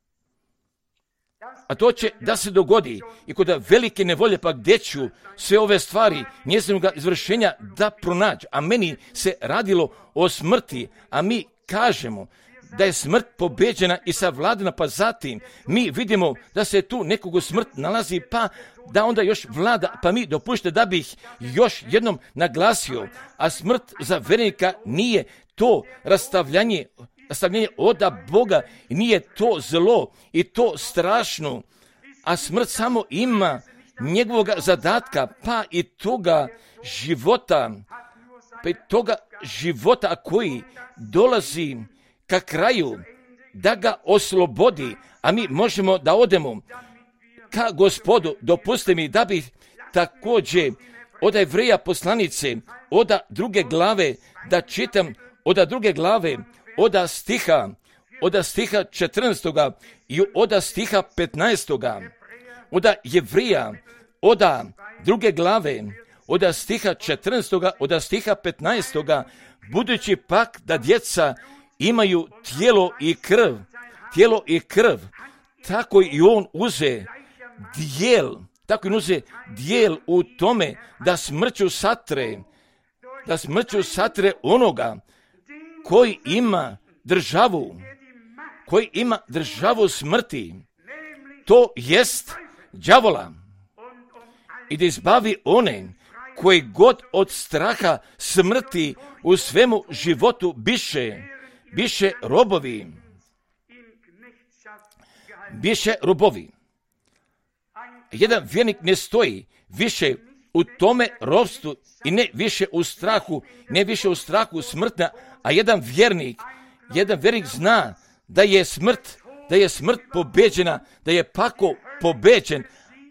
A to će da se dogodi i kod velike nevolje, pa gdje ću sve ove stvari njezinog izvršenja da pronađu. A meni se radilo o smrti, a mi kažemo da je smrt pobeđena i savladana, pa zatim mi vidimo da se tu nekog smrt nalazi, pa da onda još vlada, pa mi dopušte da bih još jednom naglasio, a smrt za vernika nije to rastavljanje, rastavljanje oda Boga, nije to zlo i to strašno, a smrt samo ima njegovog zadatka, pa i toga života, pa i toga života koji dolazi ka kraju, da ga oslobodi, a mi možemo da odemo ka Gospodu. Dopusti mi da bih također od Evreja poslanice, od druge glave, da čitam od druge glave, od stiha, od stiha četrnaestoga i od stiha petnaestoga, od Jevreja, od druge glave, od stiha četrnaestoga, od stiha petnaestoga, budući pak da djeca imaju tijelo i krv, tijelo i krv, tako i on uze dijel, tako i uze dijel u tome da smrću satre, da smrću satre onoga koji ima državu, koji ima državu smrti, to jest đavola, i da izbavi one koji god od straha smrti u svemu životu biše, biše robovi, biše robovi. Jedan vjernik ne stoji više u tome ropstvu i ne više u strahu, ne više u strahu smrtna, a jedan vjernik, jedan vjernik zna da je smrt da je smrt pobeđena, da je pakao pobeđen,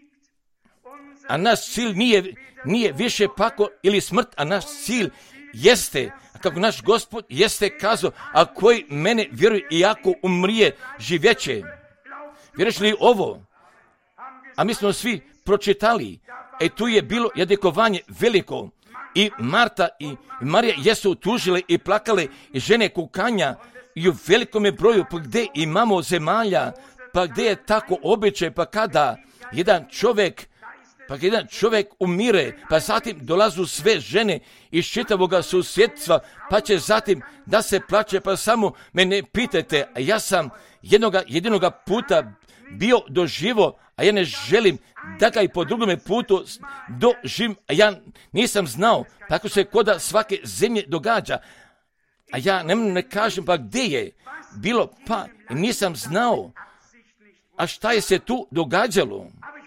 a naš cilj nije, nije više pakao ili smrt, a naš cilj jeste, kako naš Gospod jeste kazao, a koji mene vjeruje i ako umrije, živjeće. Vjeruješ li ovo? A mi smo svi pročitali, e tu je bilo jadikovanje veliko, i Marta i Marija jesu tužile i plakale, i žene kukanja, i u velikome broju, pa gdje imamo zemalja, pa gdje je tako običaj, pa kada jedan čovjek, pa jedan čovjek umire, pa zatim dolazu sve žene iz čitavoga susjedstva, pa će zatim da se plaće, pa samo me ne pitajte, a ja sam jednoga, jedinoga puta bio doživo, a ja ne želim da ga i po drugome putu doživim, a ja nisam znao, tako se koda svake zemlje događa, a ja ne, ne kažem, pa gdje je bilo, pa nisam znao, a šta je se tu događalo,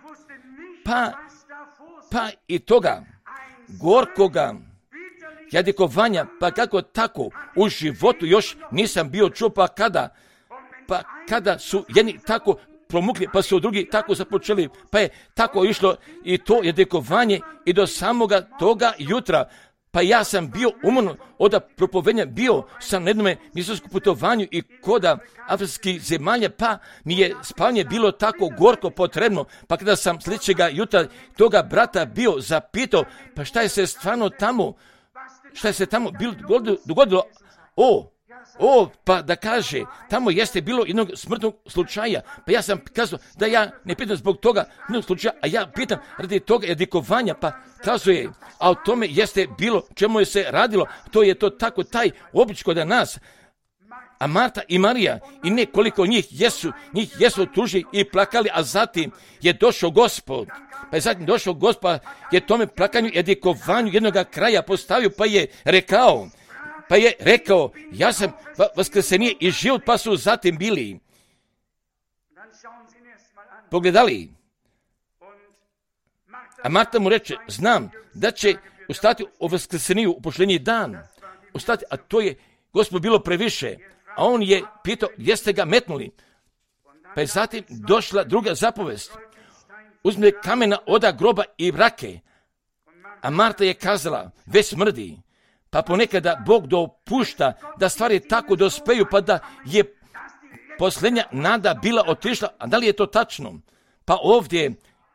pa, pa i toga gorkoga jadikovanja, pa kako tako u životu još nisam bio čuo, pa kada, pa kada su jedni tako promukli, pa su drugi tako započeli, pa je tako išlo i to jadikovanje i do samoga toga jutra. Pa ja sam bio umorno od propovedanja, bio sam na jednom misijskom putovanju i koda afričkih zemalja, pa mi je spavanje bilo tako gorko potrebno, pa kada sam sljedećega jutra toga brata bio zapitao, pa šta je se stvarno tamo, šta je se tamo bilo dogodilo, o, o, pa da kaže, tamo jeste bilo jednog smrtnog slučaja, pa ja sam kazao da ja ne pitam zbog toga jednog slučaja, a ja pitam radi toga jadikovanja, pa kazuje, a o tome jeste bilo, čemu je se radilo, to je to tako taj obič kod nas. A Marta i Marija i nekoliko njih jesu, njih jesu tuži i plakali, a zatim je došao Gospod. Pa je zatim došao Gospod, je tome plakanju i jadikovanju jednoga kraja postavio, pa je rekao, pa je rekao, ja sam vaskrsenje i život, pa su zatim bili pogledali. A Marta mu reče, znam da će ustati o vaskrseniju u posljednji dan. Ustati, a to je Gospod bilo previše. A on je pitao, jeste ga metnuli? Pa je zatim došla druga zapovest. Uzme kamena oda groba i vrake. A Marta je kazala, već smrdi. Pa ponekada Bog dopušta da stvari tako dospeju, pa da je posljednja nada bila otišla. A da li je to tačno? Pa ovdje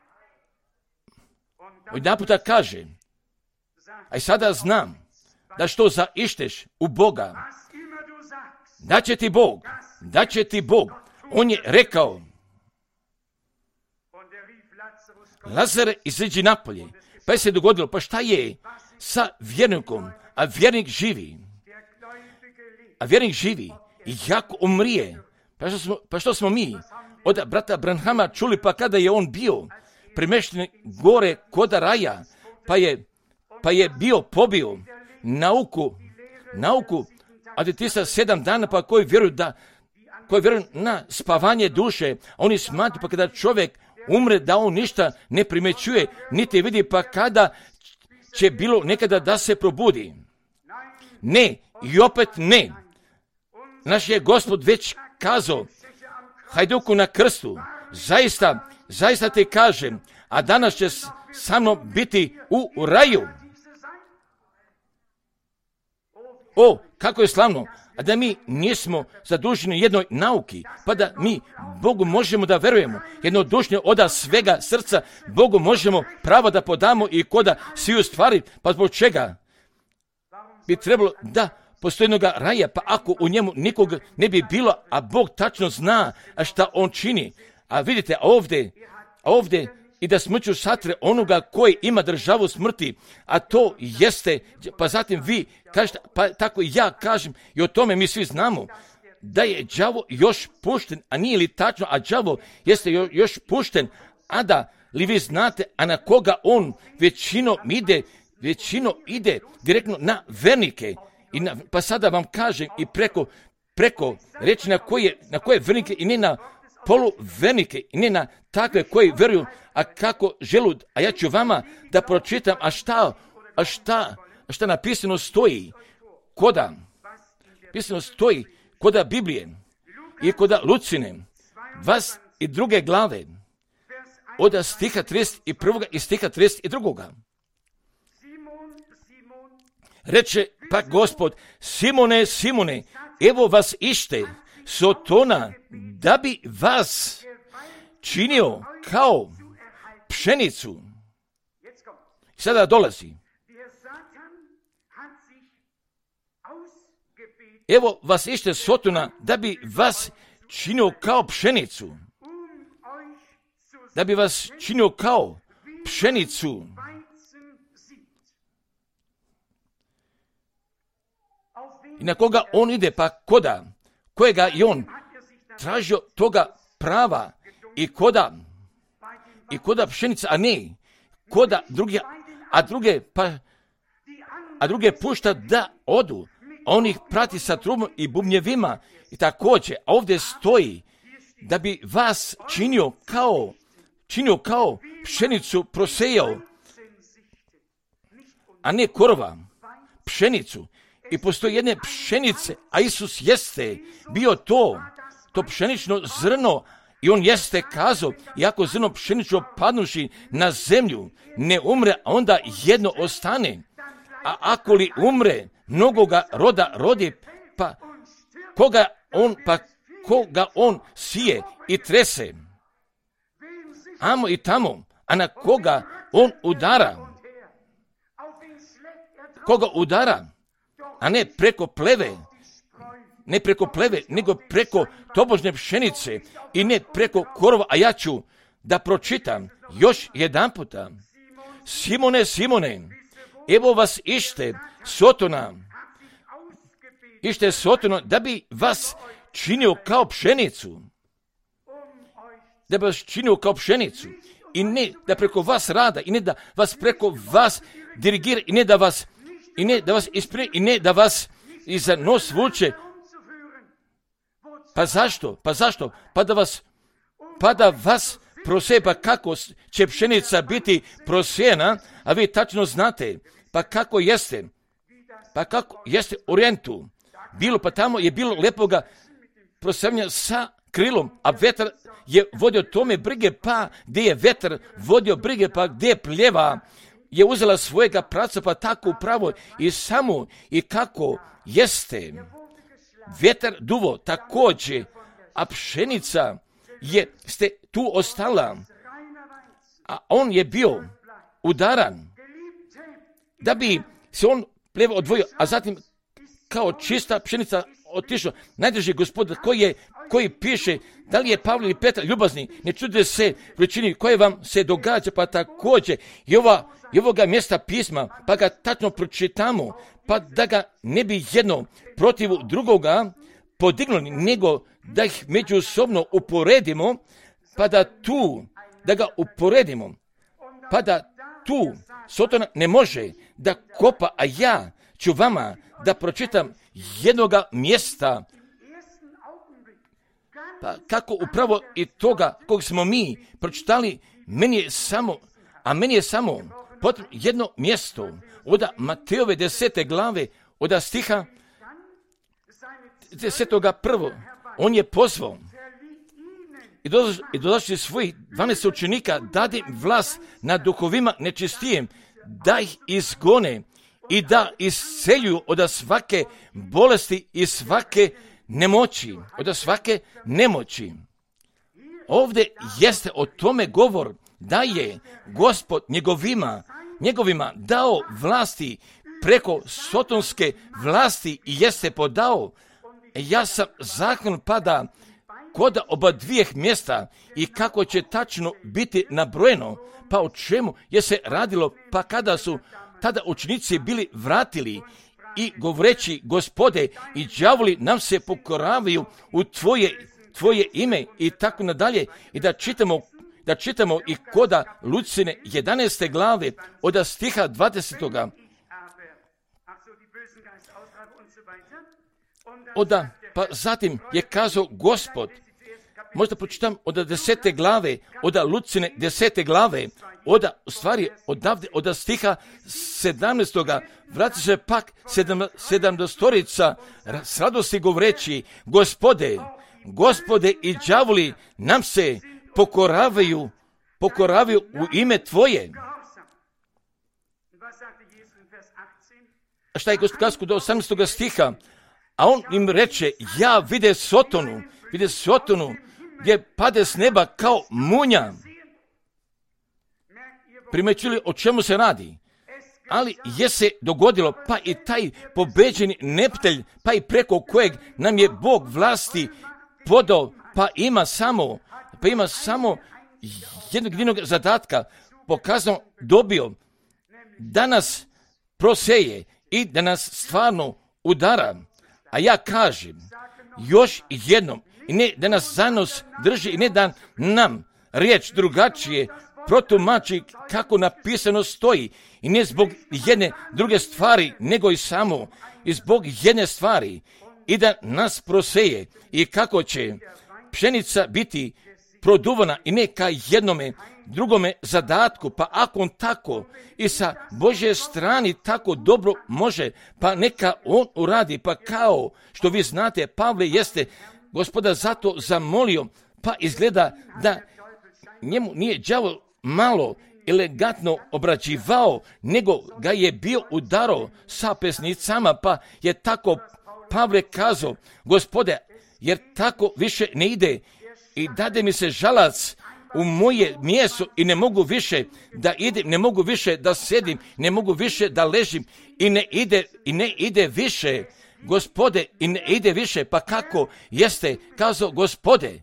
jedan puta kaže, a i sada znam da što zaišteš u Boga, da će ti Bog, da će ti Bog. On je rekao, Lazare, izađi napolje. Pa je se dogodilo, pa šta je sa vjernikom? A vjernik živi. A vjernik živi. I jako umrije. Pa što smo, pa što smo mi od brata Branhama čuli, pa kada je on bio premješten gore koda raja, pa je, pa je bio pobio nauku, nauku adventista sedam dana, pa koji vjeruju da, koji vjeruju na spavanje duše, oni smatruju, pa kada čovjek umre, da on ništa ne primjećuje, niti vidi, pa kada će bilo nekada da se probudi. Ne, i opet ne. Naš je Gospod već kazao Hajduku na krstu, zaista, zaista ti kažem, a danas će sa mnom biti u raju. O, kako je slavno, a da mi nismo zaduženi jednoj nauki, pa da mi Bogu možemo da verujemo, jednodušnje oda svega srca, Bogu možemo pravo da podamo i koda svi u stvari, pa zbog čega bi trebalo da postoji jednoga raja, pa ako u njemu nikog ne bi bilo, a Bog tačno zna šta on čini. A vidite, a ovdje, a ovdje i da smrću satre onoga koji ima državu smrti, a to jeste, pa zatim vi kažete, pa tako i ja kažem, i o tome mi svi znamo, da je đavo još pušten, a nije li tačno, a đavo jeste još pušten, a da li vi znate, a na koga on većinom ide, većinom ide direktno na vernike. I na, pa sada vam kažem i preko, preko reći na koje, na koje vernike i ne na poluvernike i ne na takve koji vjeruju, a kako želu, a ja ću vama da pročitam, a šta, a šta, a šta napisano stoji, koda, napisano stoji koda Biblije i koda Lucine, dvadeset druge glave, od stiha trideset prvog i stiha trideset drugog. Reče pak Gospod, Simone, Simone, evo vas ište, Sotona, da bi vas činio kao pšenicu. Sada dolazi. Evo vas ište, Sotona, da bi vas činio kao pšenicu. Da bi vas činio kao pšenicu. I na koga on ide, pa koda, kojega je on tražio toga prava i koda, i koda pšenica, a ne koda druge, a druge, pa, a druge pušta da odu, a on ih prati sa trubom i bubnjevima i također, a ovdje stoji da bi vas činio kao, činio kao pšenicu prosejao, a ne korova, pšenicu. I postoji jedne pšenice, a Isus jeste bio to, to pšenično zrno, i on jeste kazao, iako zrno pšenično padnuši na zemlju ne umre, a onda jedno ostane. A ako li umre, mnogoga roda rodi, pa koga on, pa koga on sije i trese. Amo i tamo, a na koga on udara. Koga udara? A ne preko pleve, ne preko pleve, nego preko tobožne pšenice i ne preko korova, a ja ću da pročitam još jedan puta. Simone, Simone, evo vas ište, Sotona, ište Sotona, da bi vas činio kao pšenicu, da bi vas činio kao pšenicu i ne da preko vas rada i ne da vas preko vas dirigira i ne da vas I ne da vas isprije, i ne da vas iza nos vuče. Pa zašto? Pa zašto? Pa da vas, pa da vas proseje, pa kako će pšenica biti prosijena, a vi tačno znate, pa kako jeste, pa kako jeste u Orijentu. Bilo, pa tamo je bilo lepoga prosevanja sa krilom, a vetar je vodio tome brige, pa gdje je vetar vodio brige, pa gdje je pljeva, je uzela svojega praca, pa tako upravo i samo i kako jeste vjetar duvo također, a pšenica je ste tu ostala, a on je bio udaran, da bi se on pleva odvojio, a zatim kao čista pšenica otišao. Najdrži Gospod koji je, koji piše, da li je Pavle ili Petar ljubazni, ne čudite se većini koje vam se događa, pa također i ova i ovoga mjesta pisma, pa ga tačno pročitamo, pa da ga ne bi jedno protiv drugoga podignuli, nego da ih međusobno uporedimo, pa da tu, da ga uporedimo, pa da tu Sotona ne može da kopa, a ja ću vama da pročitam jednoga mjesta, pa kako upravo i toga kog smo mi pročitali, meni je samo, a meni je samo potrebno jedno mjesto od Matejove desete glave, od stiha desetoga prvo. On je pozvao i dolazi svojih dvanaest učenika, dade vlast nad duhovima nečistijem, da ih izgone i da isceljuju od svake bolesti i svake nemoći, od svake nemoći. Ovdje jeste o tome govor, da je Gospod njegovima, njegovima dao vlasti preko sotonske vlasti i jeste podao. Ja sam zakon pada kod oba dvijeh mjesta i kako će tačno biti nabrojeno, pa o čemu je se radilo, pa kada su tada učenici bili vratili i govoreći, Gospode, i đavoli nam se pokoravaju u tvoje, tvoje ime i tako nadalje, i da čitamo da čitamo i koda Lucine jedanaeste glave od stiha dvadesetoga. Oda, pa zatim je kazao Gospod, možda pročitam od desete glave, od Lucine desete glave, od, u stvari odavde, od stiha sedamnaestoga, vrati se pak sedam, sedamdestorica s radosti govoreći, Gospode, Gospode, i đavoli nam se pokoravaju, pokoravaju u ime Tvoje. A šta je Gospod kazao do osamnaestog stiha? A on im reče, ja vide Sotonu, vide Sotonu, gdje pade s neba kao munja. Primećuli o čemu se radi? Ali je se dogodilo, pa i taj pobeđeni neptelj, pa i preko kojeg nam je Bog vlasti podao, pa ima samo, pa ima samo jednog jedinog zadatka, pokazano dobio, da nas proseje i da nas stvarno udara. A ja kažem, još jednom, i ne da nas za nos drži, i ne da nam riječ drugačije protumači kako napisano stoji, i ne zbog jedne druge stvari, nego i samo i zbog jedne stvari, i da nas proseje, i kako će pšenica biti produvana i ne ka jednome drugome zadatku, pa ako on tako i sa Božje strani tako dobro može, pa neka on uradi, pa kao što vi znate, Pavle jeste Gospoda zato zamolio, pa izgleda da njemu nije đavol malo elegantno obrađivao, nego ga je bio udarao sa pesnicama, pa je tako Pavle kazao, Gospode, jer tako više ne ide, i dade mi se žalac u moje mjesto i ne mogu više da idem, ne mogu više da sedim, ne mogu više da ležim, i ne ide, i ne ide više, Gospode, i ne ide više, pa kako jeste kazao Gospode?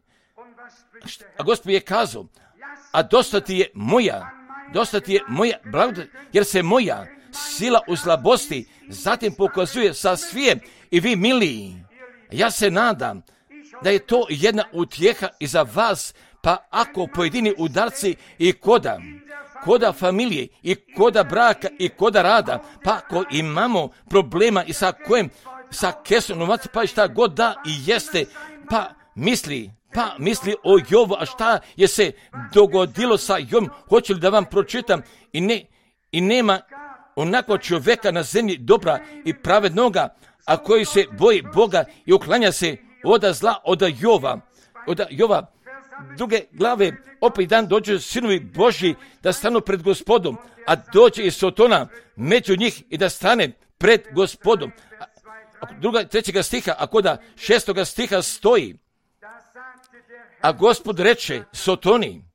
A Gospod je kazao, a dosta ti je moja, dosta ti je moja blagodat, jer se moja sila u slabosti zatim pokazuje sa svijem. I vi, miliji, ja se nadam da je to jedna utjeha i za vas, pa ako pojedini udarci i koda, koda familije i koda braka i koda rada, pa ako imamo problema i sa kojim, sa kesom novac, pa šta god da i jeste, pa misli, pa misli o Jovu, a šta je se dogodilo sa Jovom, hoću li da vam pročitam, i ne, i nema onako čovjeka na zemlji dobra i pravednoga, a koji se boji Boga i uklanja se od zla, od Jova, od Jova. Druge glave, opet dan dođu sinovi Božji da stanu pred Gospodom, a dođe i Sotona među njih i da stane pred Gospodom. A, druga, trećega stiha, a koda šestoga stiha stoji, a Gospod reče Sotoni,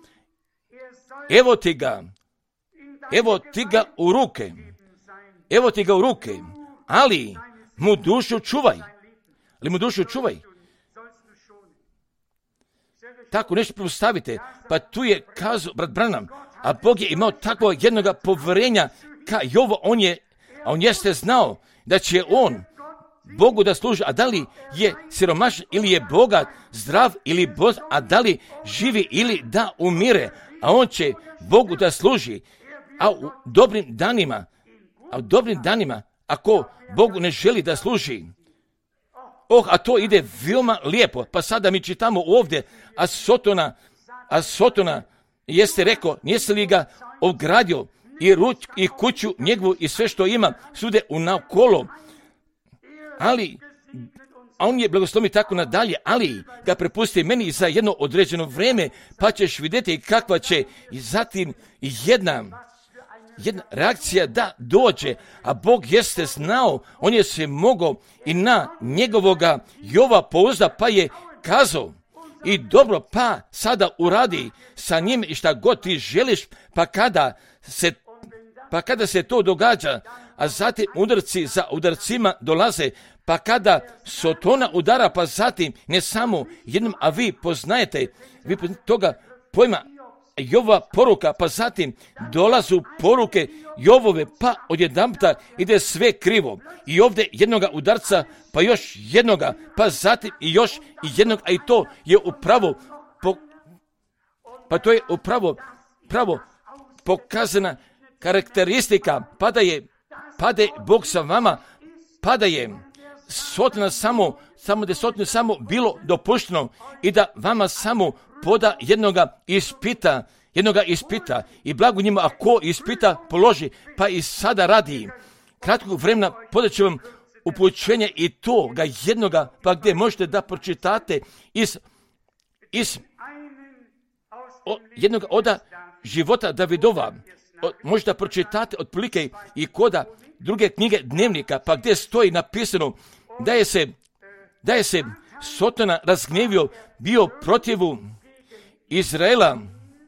evo ti ga, evo ti ga u ruke, evo ti ga u ruke, ali mu dušu čuvaj, ali mu dušu čuvaj. Tako nešto postavite, pa tu je kazao brat Branham, a Bog je imao takvo jednoga povjerenja ka Jovo, on je, a on jeste znao da će on Bogu da služi, a da li je siromašan ili je bogat, zdrav ili boz, a da li živi ili da umire, a on će Bogu da služi, a u dobrim danima, a u dobrim danima, ako Bogu ne želi da služi, oh, a to ide veoma lijepo, pa sada mi čitamo ovdje, a Sotona, a Sotona jeste rekao, nijesi li ga ogradio i ruč, i kuću njegovu i sve što ima, sude u naokolo, ali, a on je blagoslovi tako nadalje, ali ga prepusti meni za jedno određeno vrijeme, pa ćeš vidjeti kakva će i zatim jedna, jedna reakcija da dođe, a Bog jeste znao, on je se mogao i na njegovoga Jova pouzda, pa je kazao, i dobro, pa sada uradi sa njim i šta god ti želiš, pa kada se, pa kada se to događa, a zatim udarci za udarcima dolaze, pa kada Sotona udara, pa zatim ne samo jednom, a vi poznajete, vi poznajete toga pojma Jova poruka, pa zatim dolazu poruke Jovove, pa odjedanputa ide sve krivo. I ovdje jednoga udarca, pa još jednoga, pa zatim i još i jednog, a i to je upravo, po, pa to je upravo pravo pokazana karakteristika, pa da je, pa da je Bog sa vama, pa da je Sotona samo, samo da je Sotona samo bilo dopušteno i da vama samo poda jednoga ispita, jednoga ispita i blago njima, a ko ispita položi, pa i sada radi. Kratkog vremena podat ću vam upućenje i to ga jednoga, pa gdje možete da pročitate iz, iz o, jednoga oda života Davidova. O, možete pročitate otprilike i koda druge knjige dnevnika, pa gdje stoji napisano da je se, da je se Sotona razgnevio bio protivu Izraela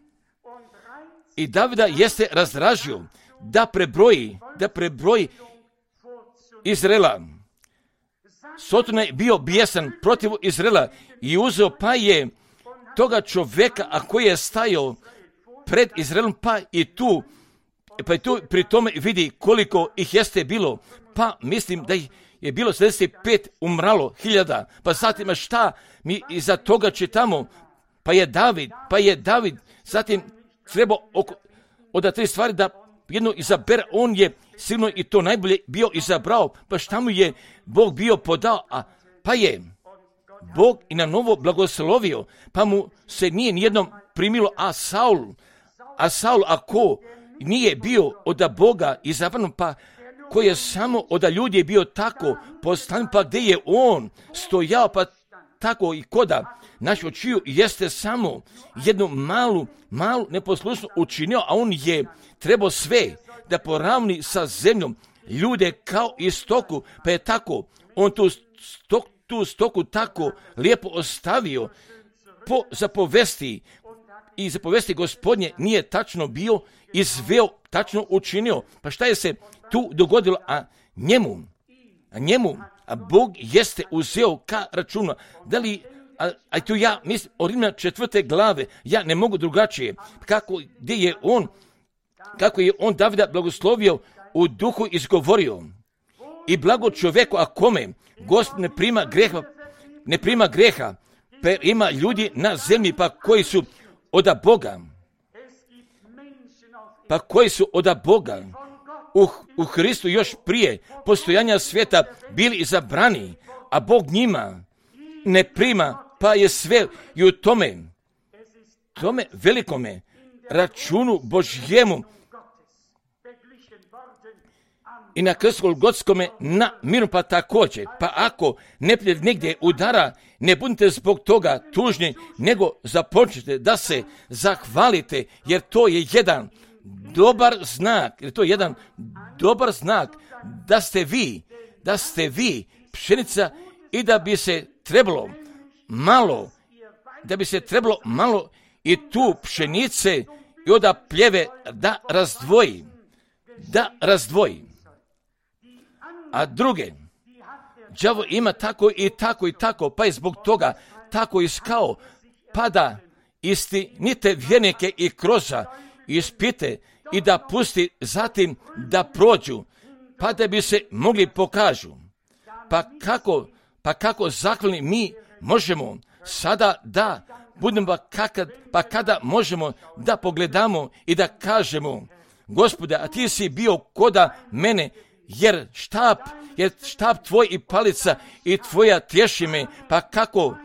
i Davida jeste razdražio da prebroji, da prebroji Izraela. Sotona je bio bijesan protiv Izraela i uzeo pa je toga čovjeka, a koji je stajao pred Izraelom, pa i tu, pa i tu pri tome vidi koliko ih jeste bilo, pa mislim da je bilo sedamdeset pet umralo hiljada, pa zatim šta mi iza toga čitamo, pa je David, pa je David, zatim treba oko, od tri stvari da jedno izabere, on je sigurno i to najbolje bio izabrao, pa šta mu je Bog bio podao, a pa je Bog i na novo blagoslovio, pa mu se nije nijednom primilo, a Saul, a Saul ako nije bio od Boga izabran, pa koji je samo od ljudi je bio tako postavljen, pa gdje je on stojao, pa tako i koda naš očiju jeste samo jednu malu, malu neposlušnost učinio, a on je trebao sve da poravni sa zemljom ljude kao i stoku, pa je tako on tu, stok, tu stoku tako lijepo ostavio po zapovesti i zapovesti Gospodnje nije tačno bio izveo, tačno učinio. Pa šta je se tu dogodilo, a njemu, a njemu, a Bog jeste uzeo ka računa. Da li, a, a tu ja mislim, o Rimljana četvrte glave, ja ne mogu drugačije, kako, gdje je on, kako je on Davida blagoslovio u duhu izgovorio. I blago čovjeku, a kome Gospod ne prima greha, ne prima greha, pa ima ljudi na zemlji, pa koji su od Boga, pa koji su od Boga u, u Hristu još prije postojanja svijeta bili izabrani, a Bog njima ne prima, pa je sve i u tome, tome velikome računu Božjemu i na krstu Golgotskome na miru, pa također. Pa ako neprijatelj negdje udara, ne budite zbog toga tužni, nego započnite da se zahvalite, jer to je jedan dobar znak, jer to je jedan dobar znak da ste vi, da ste vi pšenica i da bi se trebalo malo, da bi se trebalo malo i tu pšenice i oda pljeve da razdvoji, da razdvoji. A druge, đavo ima tako i tako i tako, pa je zbog toga tako iskao, pa da istinite vjernike i kroza ispite i da pusti zatim da prođu, pa da bi se mogli pokažu. Pa kako, pa kako zahvalni mi možemo sada da budemo, pa, kakad, pa kada možemo da pogledamo i da kažemo, Gospode, a ti si bio koda mene, jer štap, jer štap tvoj i palica i tvoja tješi me, pa kako,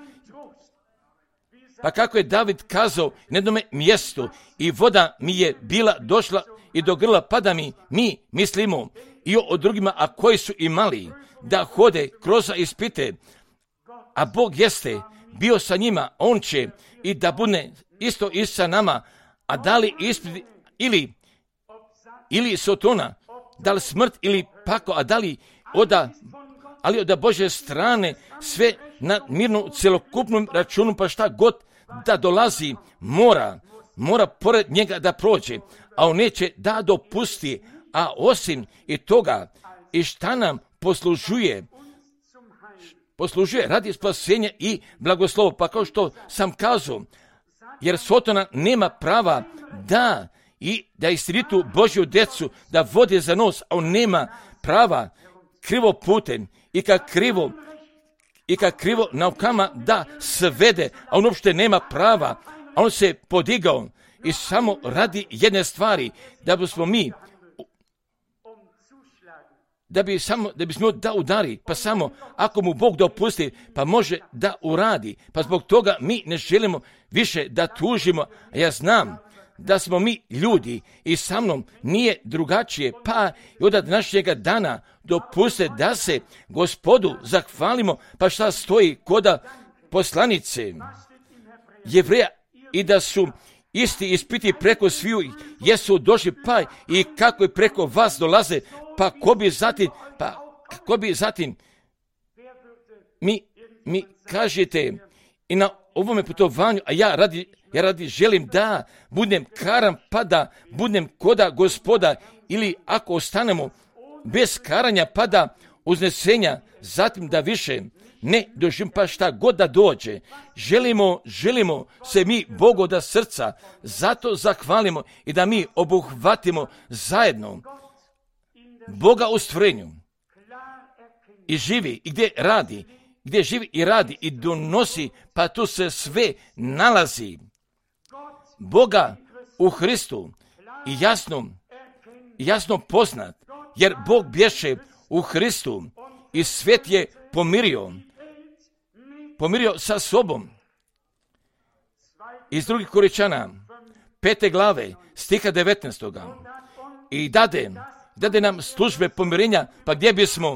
pa kako je David kazao na jednom mjestu i voda mi je bila došla i do grla, pa da mi, mi mislimo i o drugima, a koji su imali da hode kroz ispite, a Bog jeste bio sa njima, on će i da bude isto i sa nama, a da li ispit ili, ili Sotona, da li smrt ili pako, a da li oda, ali od Božje strane sve na mirnu celokupnom računu, pa šta god da dolazi, mora, mora pored njega da prođe, a on neće da dopusti, a osim i toga, i šta nam poslužuje, poslužuje radi spasenja i blagoslova, pa kao što sam kazao, jer Sotona nema prava da i da istinitu Božju djecu, da vode za nos, a on nema prava krivo putem i kad krivo i kad krivo naukama da svede, a on uopšte nema prava, a on se podigao i samo radi jedne stvari, da bismo mi da bi samo, da bismo da udari, pa samo ako mu Bog dopusti, pa može da uradi, pa zbog toga mi ne želimo više da tužimo, a ja znam da smo mi ljudi i sa mnom nije drugačije, pa i od današnjega dana dopuste da se Gospodu zahvalimo, pa šta stoji koda poslanice Jevreja i da su isti ispiti preko sviju jesu došli, pa i kako je preko vas dolaze, pa ko bi zatim, pa ko bi zatim, mi, mi kažete i na ovome putovanju, a ja radi, ja radi želim da budem karan, pa da budem koda Gospoda, ili ako ostanemo bez karanja, pa da uznesenja, zatim da više ne doživim, pa šta god da dođe. Želimo, želimo se mi Bogu da srca, zato zahvalimo i da mi obuhvatimo zajedno Boga u stvorenju i živi, i gdje radi, gdje živi i radi i donosi, pa tu se sve nalazi. Boga u Hristu i jasno, jasno poznat, jer Bog bješe u Hristu i svijet je pomirio, pomirio sa sobom. Iz drugih Korinčana, pete glave, stiha devetnaestoga. I dade, dade nam službe pomirenja, pa gdje bismo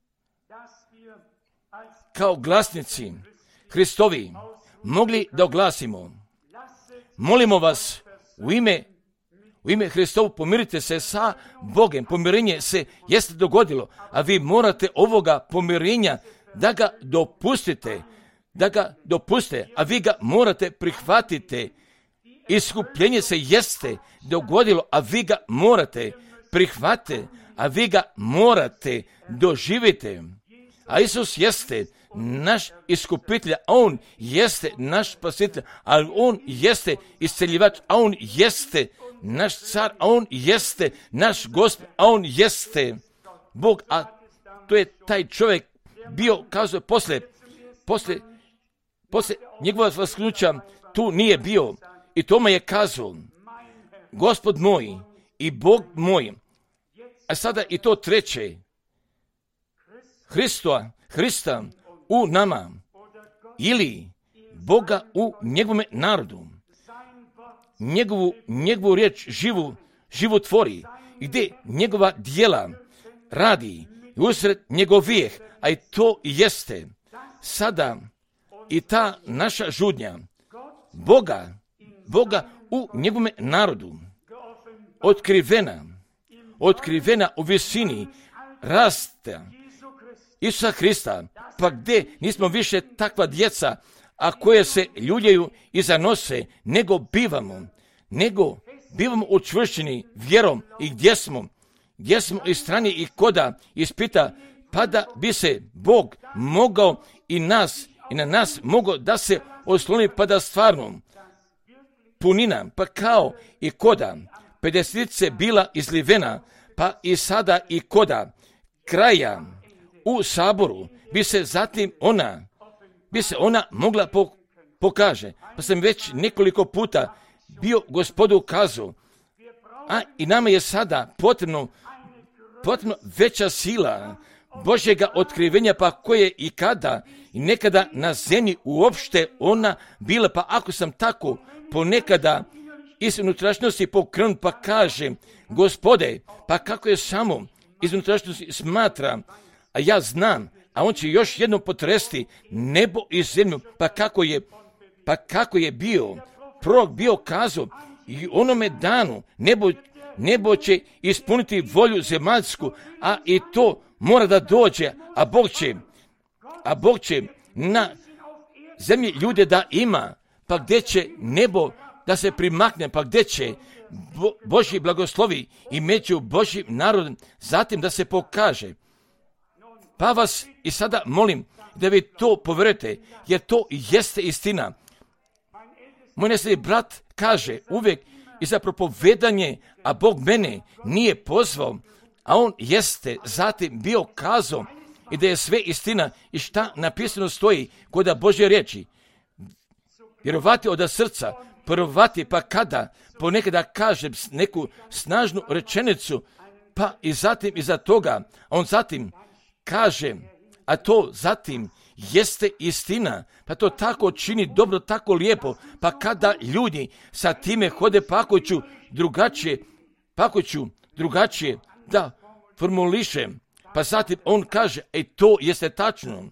kao glasnici Hristovi mogli da oglasimo. Molimo vas u ime, u ime Hristovu, pomirite se sa Bogom. Pomirenje se jeste dogodilo, a vi morate ovoga pomirenja da ga dopustite, da ga dopustite, a vi ga morate prihvatiti. Iskupljenje se jeste dogodilo, a vi ga morate prihvatiti, a vi ga morate doživjeti. A Isus jeste naš iskupitelj, a on jeste naš spasitelj, ali on jeste isceljivač, a on jeste naš car, a on jeste naš Gospod, a on jeste Bog, a to je taj čovjek bio, kazao poslije, poslije, poslije njegova vasknuća, tu nije bio i tome je kazao, Gospod moj i Bog moj, a sada i to treće, Hrista, Hrista u nama, ili Boga u njegovome narodu, njegovu, njegovu riječ živu, živu tvori, gdje njegova djela radi usred njegov vijeh, a i to jeste sada i ta naša žudnja, Boga, Boga u njegovome narodu, otkrivena, otkrivena u visini rasta Isusa Hrista, pa gdje nismo više takva djeca, a koje se ljuljaju i zanose, nego bivamo, nego bivamo učvršćeni vjerom i gdje smo, gdje smo i strani i koda ispita, pa da bi se Bog mogao i nas, i na nas mogao da se osloni, pa da stvarno punina, pa kao i koda, pedesetice bila izlivena, pa i sada i koda kraja u saboru, bi se zatim ona, bi se ona mogla pokaže. Pa sam već nekoliko puta bio Gospodu kazao, a i nama je sada potrebno, potrebno veća sila Božjega otkrivenja, pa koje i kada i nekada na zemlji uopšte ona bila, pa ako sam tako ponekada iz unutrašnjosti pokrenut, pa kaže, Gospode, pa kako je samo iz unutrašnjosti smatra, a ja znam, a on će još jednom potresti nebo i zemlju, pa kako je, pa kako je bio, prorok bio kazao, i onome danu nebo, nebo će ispuniti volju zemaljsku, a i to mora da dođe, a Bog će, a Bog će na zemlji ljude da ima, pa gdje će nebo da se primakne, pa gdje će Bo, Božji blagoslovi i među Božjim narodom, zatim da se pokaže. Pa vas i sada molim da vi to povjerujete, jer to jeste istina. Moj nesredni brat kaže uvijek i za propovedanje, a Bog mene nije pozvao, a on jeste zatim bio kazao i da je sve istina i šta napisano stoji kod Božje riječi. Vjerovati od srca, vjerovati pa kada ponekada kaže neku snažnu rečenicu, pa i zatim iza toga, on zatim kaže, a to zatim jeste istina. Pa to tako čini dobro, tako lijepo. Pa kada ljudi sa time hode, pa ako ću drugačije, pa ako ću drugačije da formulišem, pa zatim on kaže, e to jeste tačno.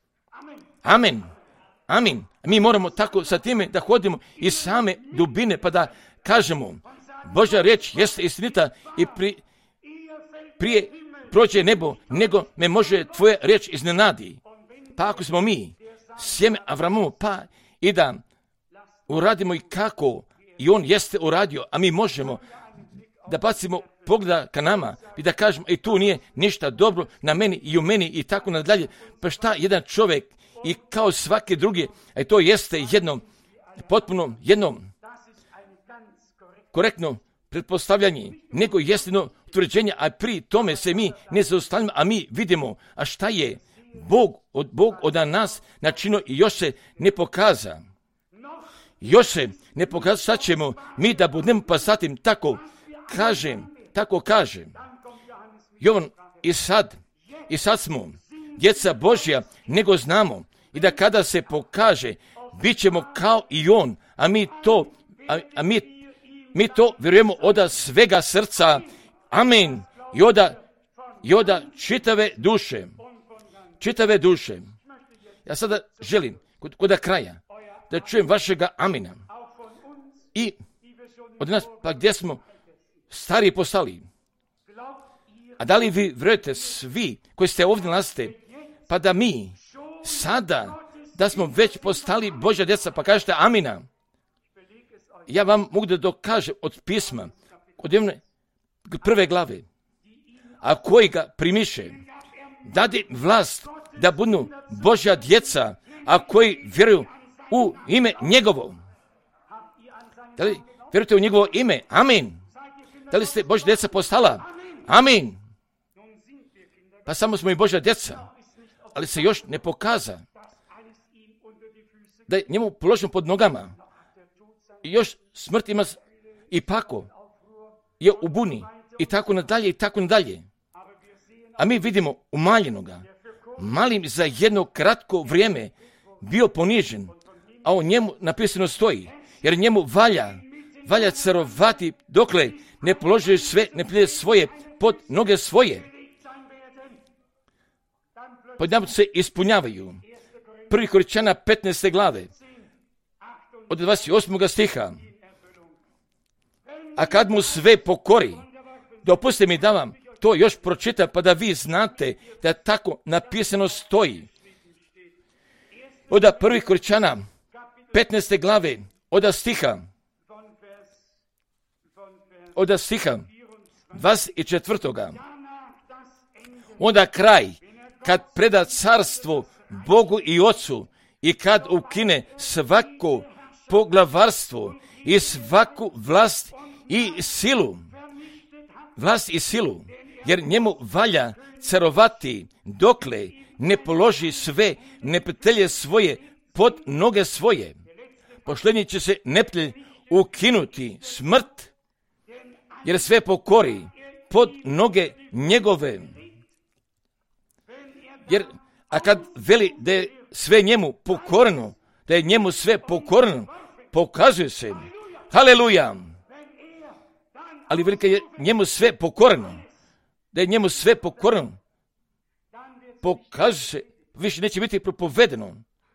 Amen. Amin. Mi moramo tako sa time da hodimo iz same dubine, pa da kažemo, Božja riječ jeste istinita i pri, prije prođe nebo, nego me može tvoja riječ iznenadi. Pa ako smo mi sjeme Avramovo, pa i da uradimo i kako i on jeste uradio, a mi možemo da bacimo pogleda ka nama i da kažemo, i tu nije ništa dobro na meni i u meni i tako nadalje. Pa šta jedan čovjek i kao svaki drugi, a to jeste jedno potpuno jedno korektno pretpostavljanje, nego jestino utvrđenje, a pri tome se mi ne zaustavljamo, a mi vidimo, a šta je Bog od, Bog od nas načinio i još se ne pokaza. Još se ne pokaza, sad ćemo mi da budemo, pa zatim tako kažem, tako kažem. Jovan, i sad, i sad smo djeca Božja, nego znamo i da kada se pokaže, bit ćemo kao i on, a mi to, a, a mi, mi to vjerujemo od svega srca. Amen. I od, i od čitave duše. Čitave duše. Ja sada želim, kod, kod kraja, da čujem vašega amina. I od nas, pa gdje smo stari postali. A da li vi vjerujete svi koji ste ovdje nalaste, pa da mi sada, da smo već postali Božja djeca, pa kažete amina. Ja vam mogu da dokažem od pisma, od jedne prve glave, a koji ga primiše, dade vlast da budu Božja djeca, a koji vjeruju u ime njegovo. Da li vjerujete u njegovo ime? Amin. Da li ste Božja djeca postala? Amin. Pa samo smo i Božja djeca, ali se još ne pokaza da je njemu položeno pod nogama. I još smrt ima i pako je u buni i tako nadalje i tako nadalje. A mi vidimo umaljenoga, malim za jedno kratko vrijeme bio ponižen, a o njemu napisano stoji, jer njemu valja, valja carovati dokle ne položi sve, ne plije svoje pod noge svoje. Podnaput se ispunjavaju. Prvi Korinčana petnaeste glave, od dvadeset osmog stiha. A kad mu sve pokori, dopustite mi da vam to još pročitam, pa da vi znate da tako napisano stoji. Od prvi Korinčana petnaeste glave, od stiha, od stiha dvadeset četvrtoga. Onda kraj, kad preda carstvo Bogu i Ocu i kad ukine svako poglavarstvo i svaku vlast i silu, vlast i silu, jer njemu valja carovati dokle ne položi sve neprijatelje svoje pod noge svoje. Posljednji će se neprijatelj ukinuti smrt, jer sve pokori pod noge njegove. Jer, a kad veli da je sve njemu pokorno, da je njemu sve pokorno, pokazuje se, haleluja, ali velika je njemu sve pokorno, da je njemu sve pokorno, pokazuje se, više neće biti propovedeno.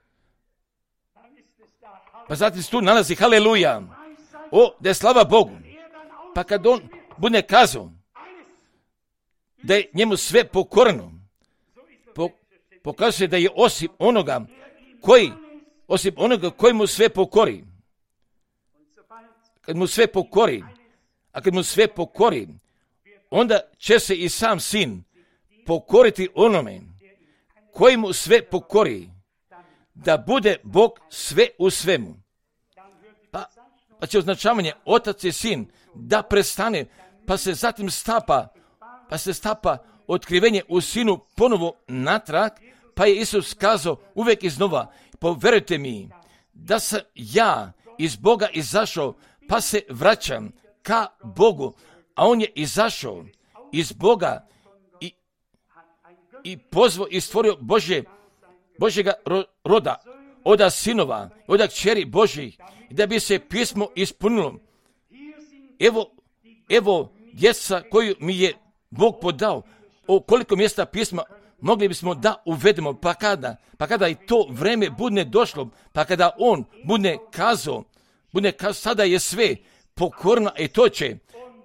Pa zatim se tu nalazi, haleluja, o, da je slava Bogu. Pa kad on bude kazao da je njemu sve pokorno, po, pokazuje se da je osim onoga koji, osim onoga koji mu sve pokori, kad mu sve pokori, a kad mu sve pokori, onda će se i sam sin pokoriti onome koji mu sve pokori, da bude Bog sve u svemu. Pa, pa će označavanje otac i sin da prestane, pa se zatim stapa, pa se stapa otkrivenje u sinu ponovo natrag, pa je Isus kazao uvijek iznova, povjerujte mi da sam ja iz Boga izašao, pa se vraćam ka Bogu, a on je izašao iz Boga i, i pozvao i stvorio Božje Božjega roda, oda sinova, oda kćeri Božjih, da bi se pismo ispunilo. Evo, evo djeca koju mi je Bog podao, o koliko mjesta pisma mogli bismo da uvedemo, pa kada, pa kada i to vreme bude došlo, pa kada on bude kazao, bude kazao, sada je sve pokorno, i to će,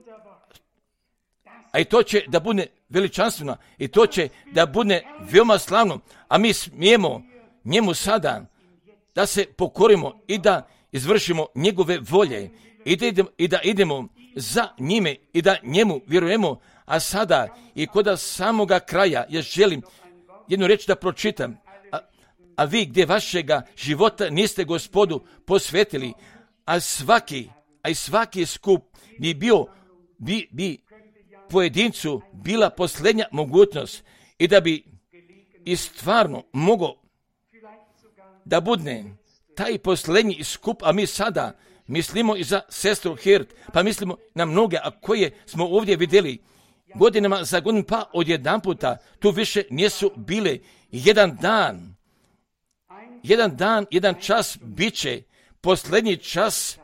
a i to će da bude veličanstveno, i to će da bude veoma slavno, a mi smijemo njemu sada da se pokorimo i da izvršimo njegove volje i da idemo, i da idemo za njime i da njemu vjerujemo. A sada i kod samoga kraja ja želim jednu reč da pročitam, a, a vi gdje vašega života niste Gospodu posvetili, a svaki, a i svaki skup bi bio, bi, bi pojedincu bila posljednja mogućnost i da bi i stvarno mogao da bude taj posljednji skup, a mi sada mislimo i za sestru Hirt, pa mislimo na mnoge, a koje smo ovdje vidjeli godinama za godinu, pa odjedan puta tu više nisu bile. Jedan dan, jedan dan, jedan čas bit će posljednji čas,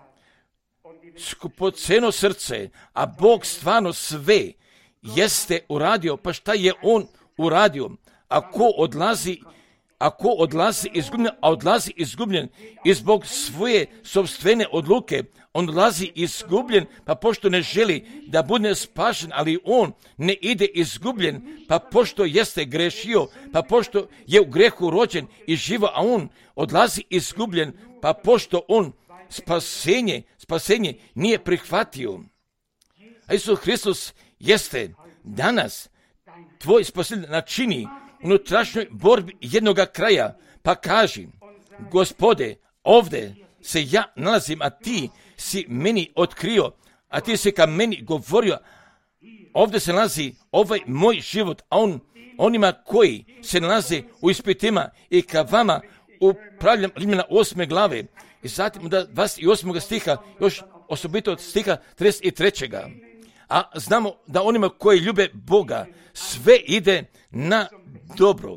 skupoceno srce, a Bog stvarno sve jeste uradio. Pa šta je on uradio? Ako odlazi, ako odlazi izgubljen, a odlazi izgubljen i zbog svoje sopstvene odluke, on odlazi izgubljen, pa pošto ne želi da bude spašen, ali on ne ide izgubljen, pa pošto jeste grešio, pa pošto je u grehu rođen i živo, a on odlazi izgubljen, pa pošto on spasenje, spasenje nije prihvatio. A Isus Hristos jeste danas tvoj spasitelj načini unutrašnjoj borbi jednoga kraja, pa kaži, Gospode, ovdje se ja nalazim, a ti si meni otkrio, a ti si ka meni govorio, ovdje se nalazi ovaj moj život, a on, onima koji se nalaze u ispitima i ka vama upravljam Rimljana osme glave, i zatim da dvadeset osmog stiha, još osobito od stiha trideset trećega A znamo da onima koji ljube Boga sve ide na dobro.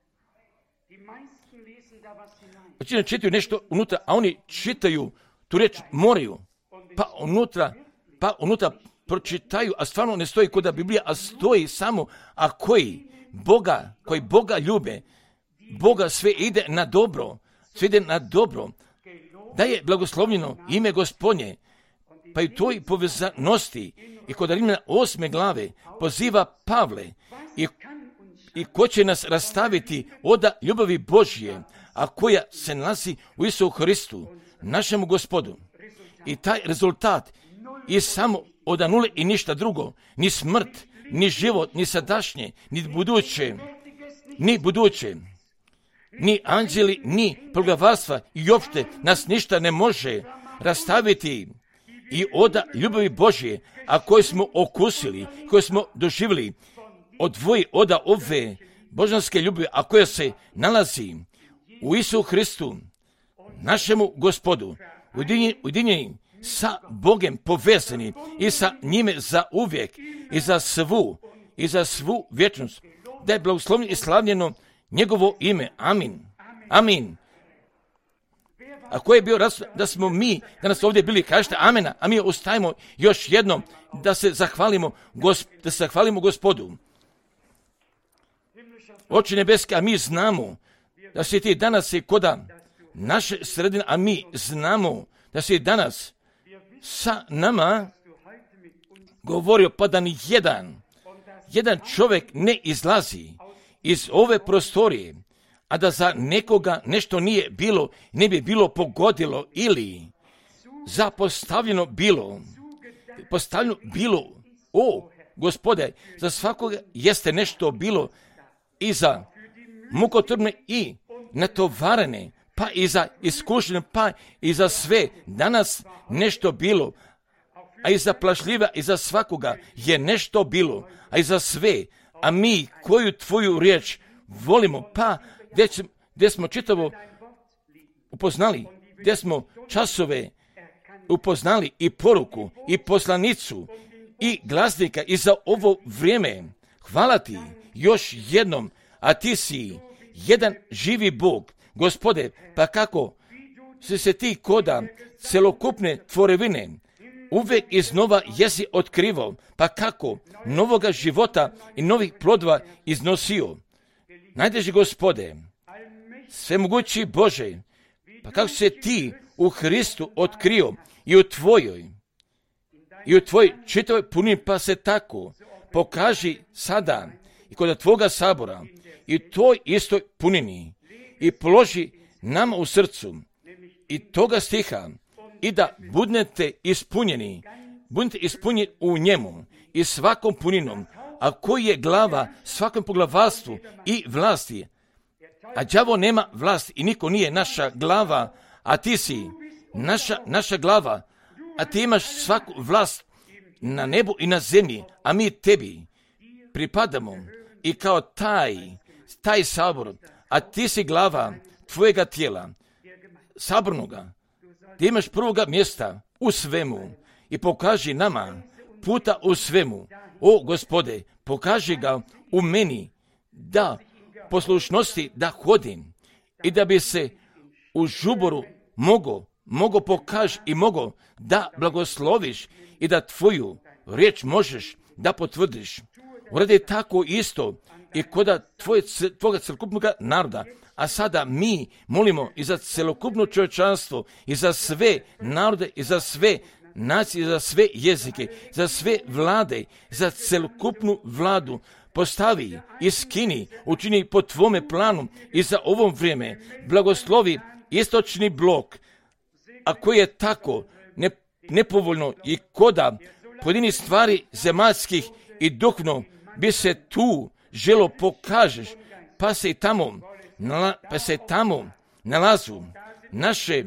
Većina čitaju nešto unutra, a oni čitaju tu reč moraju, pa unutra, pa unutra pročitaju, a stvarno ne stoji kod Biblija, a stoji samo, a koji Boga, koji Boga ljube, Boga sve ide na dobro, sve ide na dobro, da je blagoslovljeno ime Gospodnje, pa i toj povezanosti i kod Rimljana osme glave poziva Pavle i, i ko će nas rastaviti od ljubavi Božje, a koja se nalazi u Isusu Hristu, našemu Gospodu. I taj rezultat je samo od nule i ništa drugo, ni smrt, ni život, ni sadašnje, ni buduće, ni buduće, ni anđeli, ni poglavarstva i uopšte nas ništa ne može rastaviti i od ljubavi Božje, a koje smo okusili, koje smo doživjeli, odvoji od ove božanske ljubavi, a koja se nalazi u Isusu Hristu, našemu Gospodu, ujedinjeni sa Bogem povezani i sa njime za uvijek i za svu i za svu vječnost, da je blagoslovljeno i slavljeno njegovo ime. Amin. Amin. A ko je bio razlog da smo mi danas ovdje bili, kažete amena, a mi ostajemo još jednom da se zahvalimo, da se zahvalimo Gospodu. Oči nebeske, a mi znamo da si ti danas i koda naše sredine, a mi znamo da si danas sa nama govorio, pa da ni jedan, jedan čovjek ne izlazi iz ove prostorije, a da za nekoga nešto nije bilo, ne bi bilo pogodilo ili zapostavljeno bilo, postavljeno bilo, o Gospode, za svakoga jeste nešto bilo i za mukotrpne i natovarene, pa i za iskušenje, pa i za sve danas nešto bilo, a i za plašljiva i za svakoga je nešto bilo, a i za sve, a mi koju tvoju riječ volimo, pa gdje, gdje smo čitavo upoznali, gdje smo časove upoznali i poruku i poslanicu i glasnika i za ovo vrijeme, hvala ti još jednom, a ti si jedan živi Bog. Gospode, pa kako si se ti koda celokupne tvorevine uvijek iznova jesi otkrivao, pa kako novoga života i novih plodova iznosio. Najdraži Gospode, svemogući Bože, pa kako se ti u Hristu otkrio i u tvojoj, i u tvojoj čitavoj punini, pa se tako pokaži sada i kod tvoga sabora i toj istoj punini i položi nama u srcu i toga stiha i da budete ispunjeni, budete ispunjeni u njemu i svakom puninom, a koji je glava svakom poglavarstvu i vlasti. A đavo nema vlast i niko nije naša glava, a ti si naša, naša glava, a ti imaš svaku vlast na nebu i na zemlji, a mi tebi pripadamo i kao taj, taj sabor, a ti si glava tvojega tijela, sabornoga, ti imaš prvoga mjesta u svemu i pokaži nama puta u svemu. O Gospode, pokaži ga u meni, da poslušnosti da hodim i da bi se u žuboru mogo, mogo pokaži i mogo da blagosloviš i da tvoju riječ možeš da potvrdiš. Uradi tako isto i kod tvoje, tvoga celokupnog naroda. A sada mi molimo i za celokupno čovječanstvo, i za sve narode, i za sve nacije, i za sve jezike, za sve vlade, za celokupnu vladu. Postavi i skini, učini po tvome planu i za ovom vrijeme. Blagoslovi istočni blok, a koji je tako ne, nepovoljno i koda pojedini stvari zemaljskih i duhovno bi se tu želo pokažeš, pa se tamo, nala, pa se tamo nalazu naše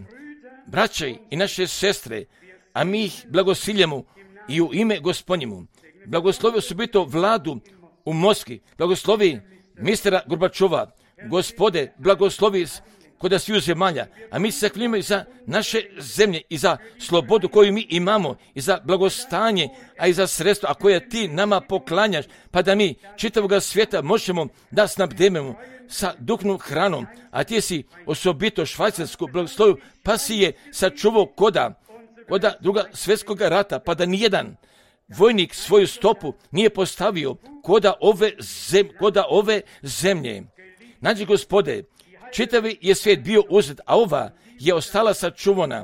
braće i naše sestre, a mi ih blagosiljamo i u ime Gospodnjemu. Blagoslovi osobito vladu u Moskvi, blagoslovi mistera Gorbačova, Gospode, blagoslovi kod sviju zemalja, a mi se zahvaljujemo i za naše zemlje i za slobodu koju mi imamo i za blagostanje, a i za sredstvo, a koje ti nama poklanjaš, pa da mi čitavoga svijeta možemo da snabdememo sa duhovnom hranom, a ti si osobito švajcarsku blagosloviju, pa si je sačuvao koda, koda druga svjetskog rata, pa da nijedan vojnik svoju stopu nije postavio koda ove, zem, koda ove zemlje. Nađi Gospode, čitavi je svijet bio uzet, a ova je ostala sačuvana.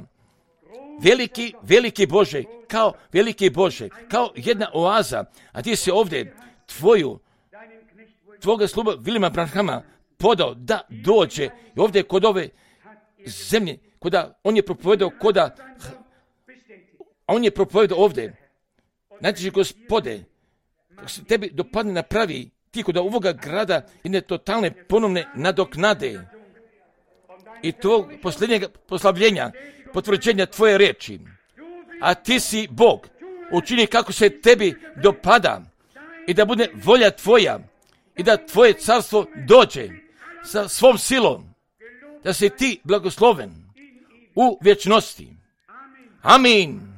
Veliki, veliki Bože, kao veliki Bože, kao jedna oaza, a ti si ovdje tvoju, tvoga sluba Vilima Branhama podao da dođe i ovdje kod ove zemlje, koda on je propovedao koda, a on je propovedao ovdje. Znači, Gospode, kako se tebi dopadne napravi ti kod ovoga grada jedne totalne ponovne nadoknade i tvog posljednjeg poslavljenja, potvrđenja tvoje riječi. A ti si Bog, učini kako se tebi dopada i da bude volja tvoja i da tvoje carstvo dođe sa svom silom, da si ti blagosloven u vječnosti. Amin.